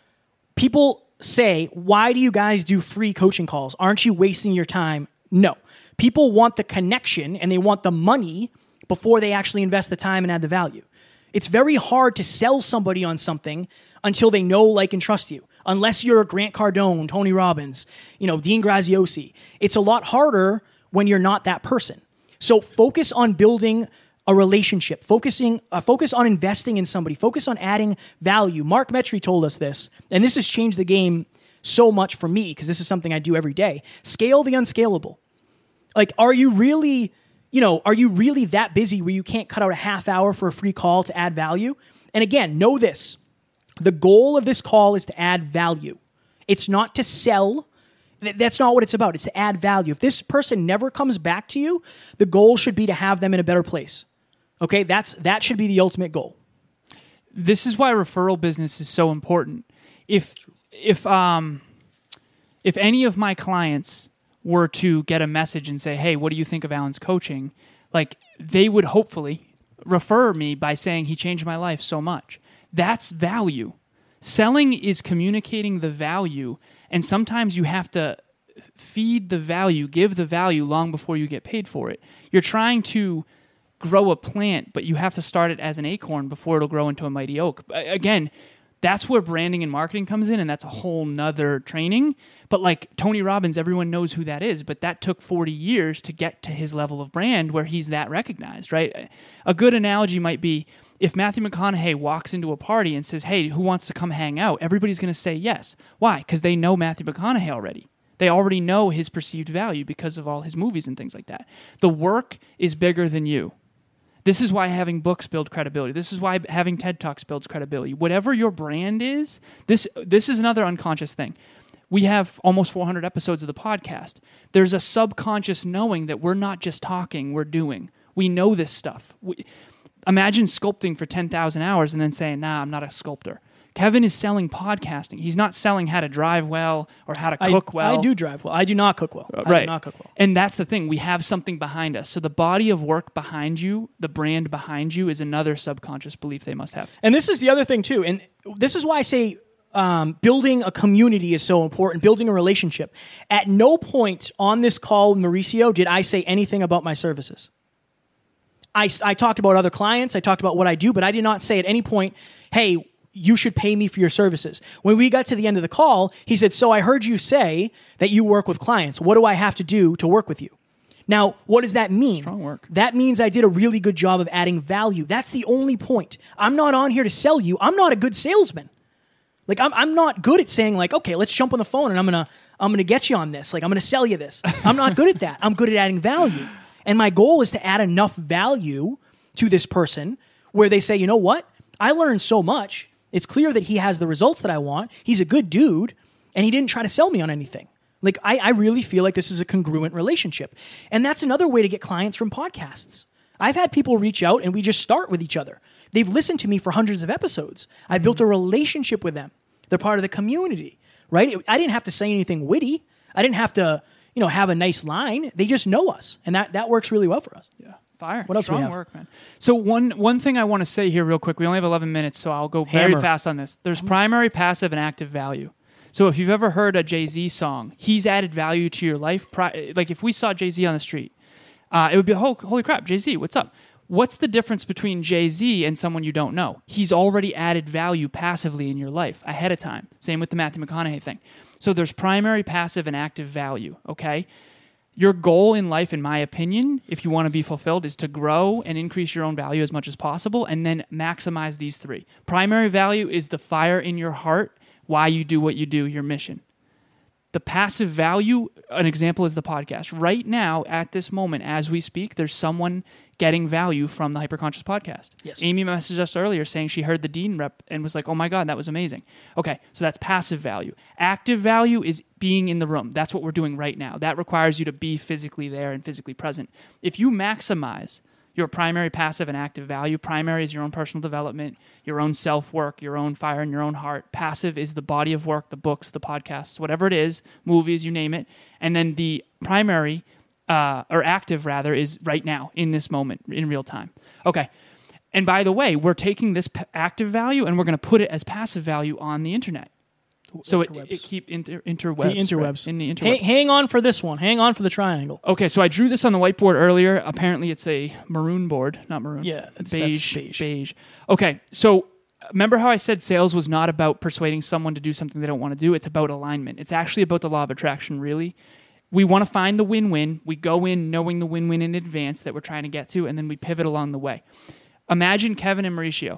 people say, why do you guys do free coaching calls? Aren't you wasting your time? No. People want the connection and they want the money before they actually invest the time and add the value. It's very hard to sell somebody on something until they know, like, and trust you. Unless you're Grant Cardone, Tony Robbins, you know, Dean Graziosi. It's a lot harder when you're not that person. So focus on building a relationship, focusing, uh, focus on investing in somebody, focus on adding value. Mark Metry told us this, and this has changed the game so much for me because this is something I do every day. Scale the unscalable. Like, are you really, you know, are you really that busy where you can't cut out a half hour for a free call to add value? And again, know this. The goal of this call is to add value. It's not to sell. That's not what it's about. It's to add value. If this person never comes back to you, the goal should be to have them in a better place. Okay, that's that should be the ultimate goal. This is why referral business is so important. If if um if any of my clients were to get a message and say, "Hey, what do you think of Alan's coaching?" Like, they would hopefully refer me by saying he changed my life so much. That's value. Selling is communicating the value, and sometimes you have to feed the value, give the value long before you get paid for it. You're trying to grow a plant, but you have to start it as an acorn before it'll grow into a mighty oak. Again, that's where branding and marketing comes in, and that's a whole nother training. But like Tony Robbins, everyone knows who that is, but that took forty years to get to his level of brand where he's that recognized, right? A good analogy might be if Matthew McConaughey walks into a party and says, "Hey, who wants to come hang out?" Everybody's going to say yes. Why? Because they know Matthew McConaughey already. They already know his perceived value because of all his movies and things like that. The work is bigger than you. This is why having books build credibility. This is why having TED Talks builds credibility. Whatever your brand is, this this is another unconscious thing. We have almost four hundred episodes of the podcast. There's a subconscious knowing that we're not just talking, we're doing. We know this stuff. We, imagine sculpting for ten thousand hours and then saying, nah, I'm not a sculptor. Kevin is selling podcasting. He's not selling how to drive well or how to cook I, well. I do drive well. I do not cook well. I right. do not cook well. And that's the thing. We have something behind us. So the body of work behind you, the brand behind you, is another subconscious belief they must have. And this is the other thing too. And this is why I say um, building a community is so important, building a relationship. At no point on this call with Mauricio did I say anything about my services. I, I talked about other clients, I talked about what I do, but I did not say at any point, hey, you should pay me for your services. When we got to the end of the call, he said, so I heard you say that you work with clients. What do I have to do to work with you? Now, what does that mean? Strong work. That means I did a really good job of adding value. That's the only point. I'm not on here to sell you. I'm not a good salesman. Like, I'm I'm not good at saying, like, okay, let's jump on the phone and I'm gonna I'm gonna get you on this. Like, I'm gonna sell you this. I'm not good at that. I'm good at adding value. And my goal is to add enough value to this person where they say, you know what? I learned so much. It's clear that he has the results that I want. He's a good dude, and he didn't try to sell me on anything. Like, I, I really feel like this is a congruent relationship. And that's another way to get clients from podcasts. I've had people reach out, and we just start with each other. They've listened to me for hundreds of episodes. I've built a relationship with them. They're part of the community, right? I didn't have to say anything witty. I didn't have to, you know, have a nice line. They just know us, and that, that works really well for us. Yeah. Fire. What else Strong we have? work, man. So one one thing I want to say here real quick. We only have eleven minutes, so I'll go very Hammer. fast on this. There's primary, passive, and active value. So if you've ever heard a Jay-Z song, he's added value to your life. Pri- like if we saw Jay-Z on the street, uh, it would be, oh, holy crap, Jay-Z, what's up? What's the difference between Jay-Z and someone you don't know? He's already added value passively in your life ahead of time. Same with the Matthew McConaughey thing. So there's primary, passive, and active value, okay? Your goal in life, in my opinion, if you want to be fulfilled, is to grow and increase your own value as much as possible and then maximize these three. Primary value is the fire in your heart, why you do what you do, your mission. The passive value, an example is the podcast. Right now, at this moment, as we speak, there's someone getting value from the Hyperconscious podcast. Yes. Amy messaged us earlier saying she heard the Dean rep and was like, oh my God, that was amazing. Okay, so that's passive value. Active value is being in the room. That's what we're doing right now. That requires you to be physically there and physically present. If you maximize your primary, passive, and active value, primary is your own personal development, your own self-work, your own fire in your own heart. Passive is the body of work, the books, the podcasts, whatever it is, movies, you name it. And then the primary Uh, or active rather, is right now, in this moment, in real time. Okay. And by the way, we're taking this p- active value and we're going to put it as passive value on the internet. So it, it keep inter, interwebs. The interwebs. Right? In the interwebs. Hang, hang on for this one. Hang on for the triangle. Okay, so I drew this on the whiteboard earlier. Apparently it's a maroon board, not maroon. Yeah, it's beige, that's beige. beige. Okay, so remember how I said sales was not about persuading someone to do something they don't want to do? It's about alignment. It's actually about the law of attraction, really. We want to find the win-win. We go in knowing the win-win in advance that we're trying to get to, and then we pivot along the way. Imagine Kevin and Mauricio.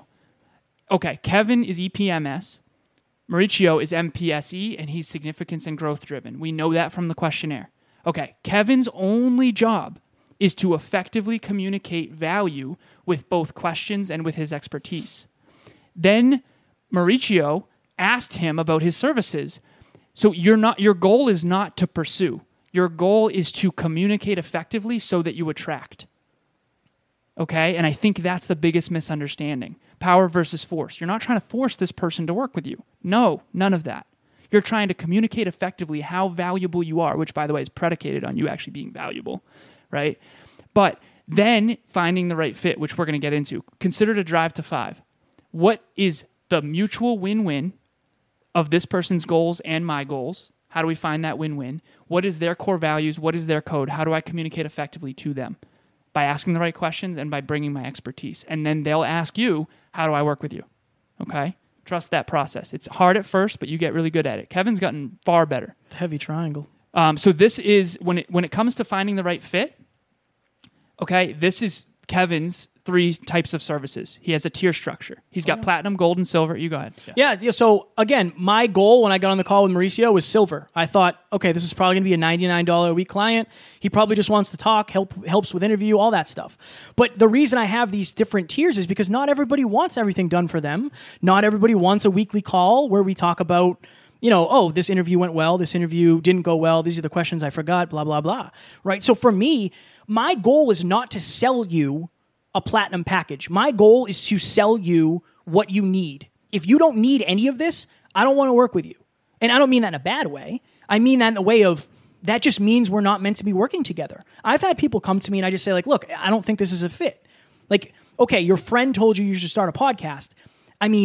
Okay, Kevin is E P M S. Mauricio is M P S E, and he's significance and growth driven. We know that from the questionnaire. Okay, Kevin's only job is to effectively communicate value with both questions and with his expertise. Then Mauricio asked him about his services. So you're not, your goal is not to pursue. Your goal is to communicate effectively so that you attract. Okay? And I think that's the biggest misunderstanding. Power versus force. You're not trying to force this person to work with you. No, none of that. You're trying to communicate effectively how valuable you are, which, by the way, is predicated on you actually being valuable, right? But then finding the right fit, which we're going to get into. Consider it a drive to five. What is the mutual win-win of this person's goals and my goals? How do we find that win-win? What is their core values? What is their code? How do I communicate effectively to them? By asking the right questions and by bringing my expertise. And then they'll ask you, how do I work with you? Okay? Trust that process. It's hard at first, but you get really good at it. Kevin's gotten far better. Heavy triangle. Um, so this is, when it when it comes to finding the right fit, okay, this is Kevin's three types of services. He has a tier structure. He's got oh, yeah. platinum, gold, and silver. You go ahead. Yeah. yeah. So again, my goal when I got on the call with Mauricio was silver. I thought, okay, this is probably going to be a ninety-nine dollars a week client. He probably just wants to talk, help, helps with interview, all that stuff. But the reason I have these different tiers is because not everybody wants everything done for them. Not everybody wants a weekly call where we talk about, you know, oh, this interview went well, this interview didn't go well, these are the questions I forgot, blah, blah, blah. Right? So for me, my goal is not to sell you a platinum package. My goal is to sell you what you need. If you don't need any of this, I don't want to work with you. And I don't mean that in a bad way. I mean that in a way of, that just means we're not meant to be working together. I've had people come to me and I just say like, look, I don't think this is a fit. Like, okay, your friend told you you should start a podcast. I mean,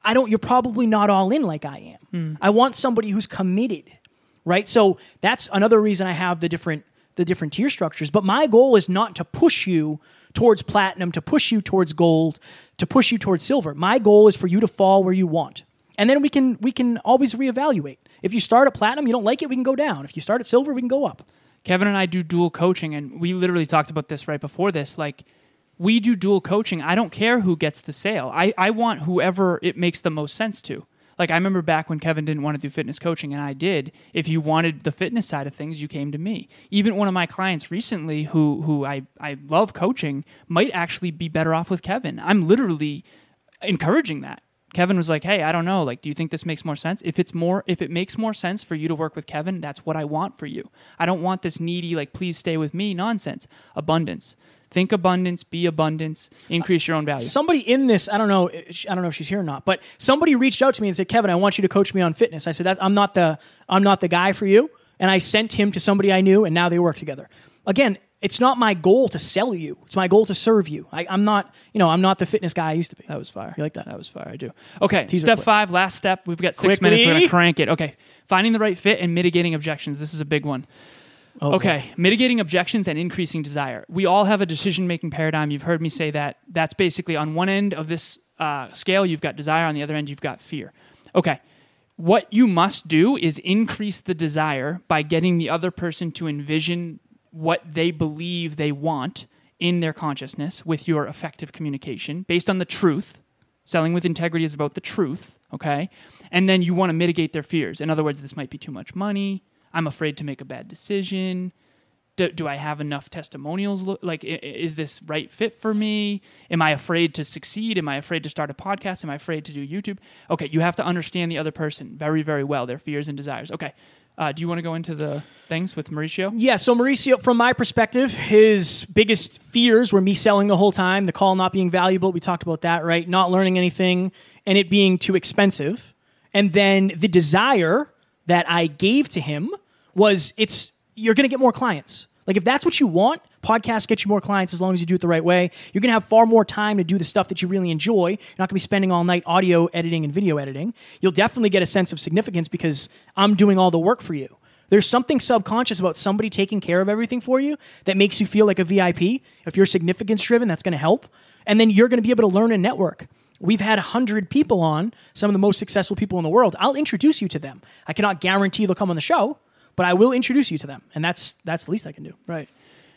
I don't, you're probably not all in like I am. Mm. I want somebody who's committed, right? So that's another reason I have the different, the different tier structures. But my goal is not to push you towards platinum, to push you towards gold, to push you towards silver. My goal is for you to fall where you want. And then we can, we can always reevaluate. If you start at platinum, you don't like it, we can go down. If you start at silver, we can go up. Kevin and I do dual coaching, and we literally talked about this right before this. Like, we do dual coaching. I don't care who gets the sale. I, I want whoever it makes the most sense to. Like, I remember back when Kevin didn't want to do fitness coaching, and I did. If you wanted the fitness side of things, you came to me. Even one of my clients recently who who I, I love coaching might actually be better off with Kevin. I'm literally encouraging that. Kevin was like, hey, I don't know. Like, do you think this makes more sense? If it's more, if it makes more sense for you to work with Kevin, that's what I want for you. I don't want this needy, like, please stay with me nonsense. Abundance. Think abundance, be abundance, increase your own value. Somebody in this, I don't know, I don't know if she's here or not, but somebody reached out to me and said, Kevin, I want you to coach me on fitness. I said, That's, I'm not the, I'm not the guy for you. And I sent him to somebody I knew, and now they work together. Again, it's not my goal to sell you. It's my goal to serve you. I, I'm not, you know, I'm not the fitness guy I used to be. That was fire. You like that? That was fire. I do. Okay. Teaser step clip. five, last step. We've got six Quickly. minutes. We're going to crank it. Okay. Finding the right fit and mitigating objections. This is a big one. Oh, okay. boy. Mitigating objections and increasing desire. We all have a decision-making paradigm. You've heard me say that. That's basically on one end of this uh, scale, you've got desire. On the other end, you've got fear. Okay. What you must do is increase the desire by getting the other person to envision what they believe they want in their consciousness with your effective communication based on the truth. Selling with integrity is about the truth, okay? And then you want to mitigate their fears. In other words, this might be too much money. I'm afraid to make a bad decision. Do, do I have enough testimonials? Like, is this right fit for me? Am I afraid to succeed? Am I afraid to start a podcast? Am I afraid to do YouTube? Okay, you have to understand the other person very, very well, their fears and desires. Okay. Uh, do you want to go into the things with Mauricio? Yeah, so Mauricio, from my perspective, his biggest fears were me selling the whole time, the call not being valuable. We talked about that, right? Not learning anything and it being too expensive. And then the desire that I gave to him was it's you're going to get more clients. Like, if that's what you want, podcasts get you more clients as long as you do it the right way. You're going to have far more time to do the stuff that you really enjoy. You're not going to be spending all night audio editing and video editing. You'll definitely get a sense of significance because I'm doing all the work for you. There's something subconscious about somebody taking care of everything for you that makes you feel like a V I P. If you're significance driven, that's going to help. And then you're going to be able to learn and network. We've had one hundred people on, some of the most successful people in the world. I'll introduce you to them. I cannot guarantee they'll come on the show, but I will introduce you to them. And that's that's the least I can do. Right.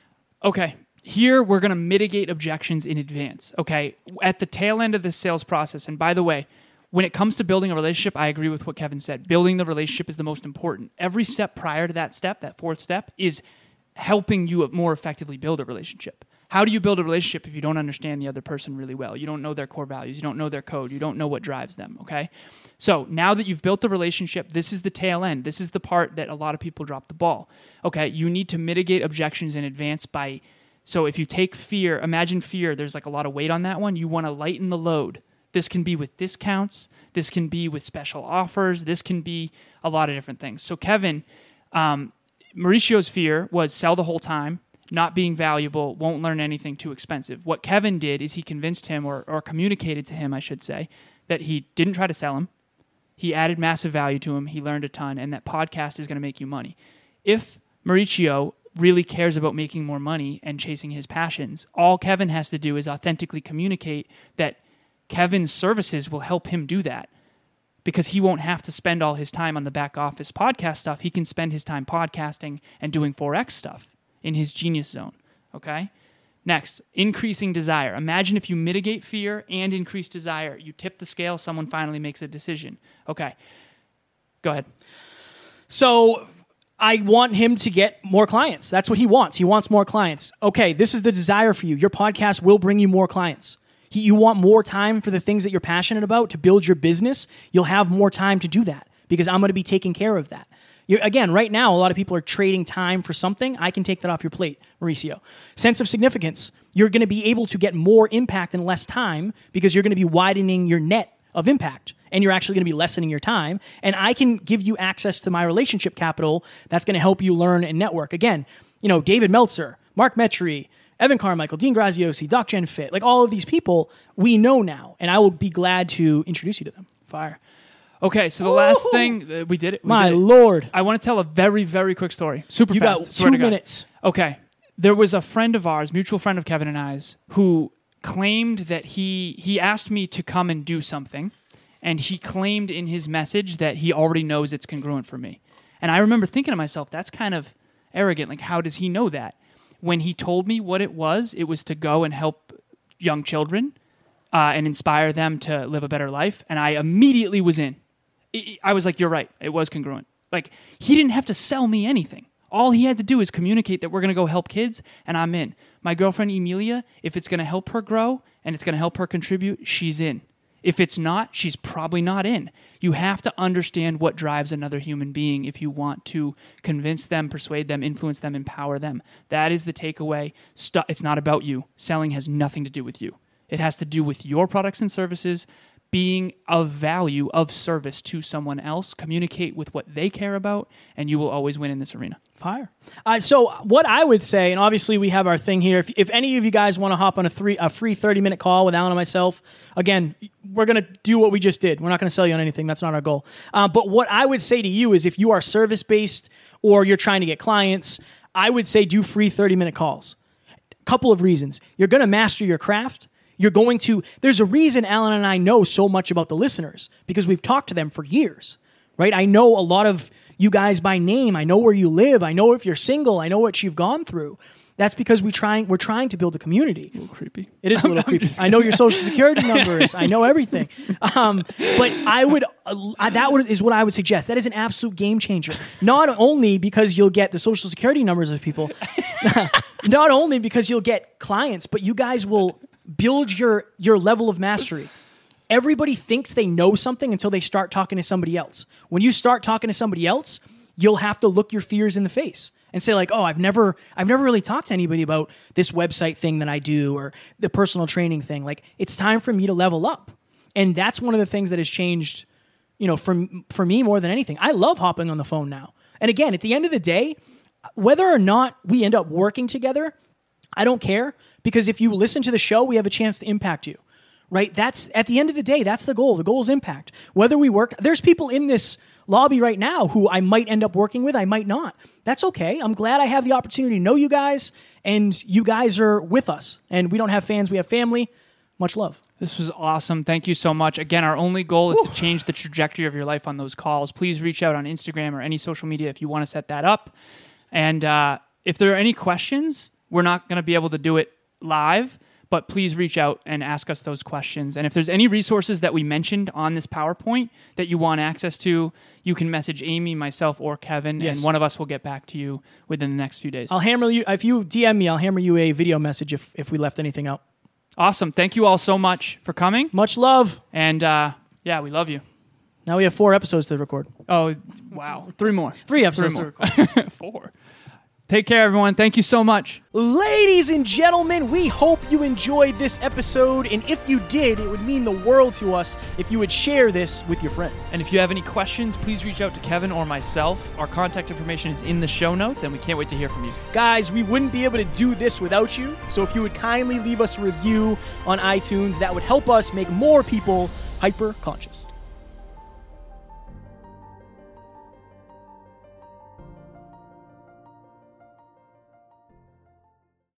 Okay. Here, we're going to mitigate objections in advance. Okay. At the tail end of this sales process, and by the way, when it comes to building a relationship, I agree with what Kevin said. Building the relationship is the most important. Every step prior to that step, that fourth step, is helping you more effectively build a relationship. How do you build a relationship if you don't understand the other person really well? You don't know their core values. You don't know their code. You don't know what drives them, okay? So now that you've built the relationship, this is the tail end. This is the part that a lot of people drop the ball, okay? You need to mitigate objections in advance by, so if you take fear, imagine fear, there's like a lot of weight on that one. You want to lighten the load. This can be with discounts. This can be with special offers. This can be a lot of different things. So Kevin, um, Mauricio's fear was sell the whole time, not being valuable, won't learn anything, too expensive. What Kevin did is he convinced him, or, or communicated to him, I should say, that he didn't try to sell him. He added massive value to him. He learned a ton, and that podcast is going to make you money. If Mauricio really cares about making more money and chasing his passions, all Kevin has to do is authentically communicate that Kevin's services will help him do that, because he won't have to spend all his time on the back office podcast stuff. He can spend his time podcasting and doing Forex stuff in his genius zone, okay? Next, increasing desire. Imagine if you mitigate fear and increase desire. You tip the scale, someone finally makes a decision. Okay, go ahead. So I want him to get more clients. That's what he wants. He wants more clients. Okay, this is the desire for you. Your podcast will bring you more clients. He, you want more time for the things that you're passionate about to build your business. You'll have more time to do that because I'm going to be taking care of that. You're, again, right now, a lot of people are trading time for something. I can take that off your plate, Mauricio. Sense of significance. You're going to be able to get more impact in less time because you're going to be widening your net of impact, and you're actually going to be lessening your time. And I can give you access to my relationship capital that's going to help you learn and network. Again, you know, David Meltzer, Mark Metry, Evan Carmichael, Dean Graziosi, DocGen Fit, like all of these people we know now, and I will be glad to introduce you to them. Fire. Okay, so the last Ooh. thing, uh, we did it. We My did it. Lord. I want to tell a very, very quick story. Super You fast. got swear two to God. minutes. Okay. There was a friend of ours, mutual friend of Kevin and I's, who claimed that he he asked me to come and do something, and he claimed in his message that he already knows it's congruent for me. And I remember thinking to myself, that's kind of arrogant. Like, how does he know that? When he told me what it was, it was to go and help young children uh, and inspire them to live a better life. And I immediately was in. I was like, you're right. It was congruent. Like, he didn't have to sell me anything. All he had to do is communicate that we're going to go help kids, and I'm in. My girlfriend, Emilia, if it's going to help her grow and it's going to help her contribute, she's in. If it's not, she's probably not in. You have to understand what drives another human being if you want to convince them, persuade them, influence them, empower them. That is the takeaway. It's not about you. Selling has nothing to do with you. It has to do with your products and services, being of value, of service to someone else. Communicate with what they care about, and you will always win in this arena. Fire. Uh, so what I would say, and obviously we have our thing here, if, if any of you guys want to hop on a, three, a free thirty-minute call with Alan and myself, again, we're going to do what we just did. We're not going to sell you on anything. That's not our goal. Uh, but what I would say to you is if you are service-based or you're trying to get clients, I would say do free thirty-minute calls. Couple of reasons. You're going to master your craft. You're going to, there's a reason Alan and I know so much about the listeners because we've talked to them for years, right? I know a lot of you guys by name. I know where you live. I know if you're single. I know what you've gone through. That's because we trying, we're trying to build a community. A little creepy. It is a little creepy. I know your social security numbers. I know everything. Um, but I would, uh, that would, is what I would suggest. That is an absolute game changer. Not only because you'll get the social security numbers of people, not only because you'll get clients, but you guys will build your, your level of mastery. Everybody thinks they know something until they start talking to somebody else. When you start talking to somebody else, you'll have to look your fears in the face and say like, oh, I've never, I've never really talked to anybody about this website thing that I do or the personal training thing. Like, it's time for me to level up. And that's one of the things that has changed, you know, for, for me more than anything. I love hopping on the phone now. And again, at the end of the day, whether or not we end up working together, I don't care, because if you listen to the show, we have a chance to impact you. Right? That's at the end of the day, that's the goal. The goal is impact. Whether we work, there's people in this lobby right now who I might end up working with, I might not. That's okay. I'm glad I have the opportunity to know you guys, and you guys are with us. And we don't have fans, we have family. Much love. This was awesome. Thank you so much. Again, our only goal is Woo. to change the trajectory of your life on those calls. Please reach out on Instagram or any social media if you want to set that up. And uh, if there are any questions, we're not going to be able to do it live, but please reach out and ask us those questions. And if there's any resources that we mentioned on this PowerPoint that you want access to, you can message Amy, myself, or Kevin, Yes. and one of us will get back to you within the next few days. I'll hammer you, if you D M me, I'll hammer you a video message if, if we left anything out. Awesome. Thank you all so much for coming. Much love. And uh, yeah, we love you. Now we have four episodes to record. Oh, wow. Three more. Three episodes Three to more. record. Four. Take care, everyone. Thank you so much. Ladies and gentlemen, we hope you enjoyed this episode, and if you did, it would mean the world to us if you would share this with your friends. And if you have any questions, please reach out to Kevin or myself. Our contact information is in the show notes, and we can't wait to hear from you. Guys, we wouldn't be able to do this without you, so if you would kindly leave us a review on iTunes, that would help us make more people hyper-conscious.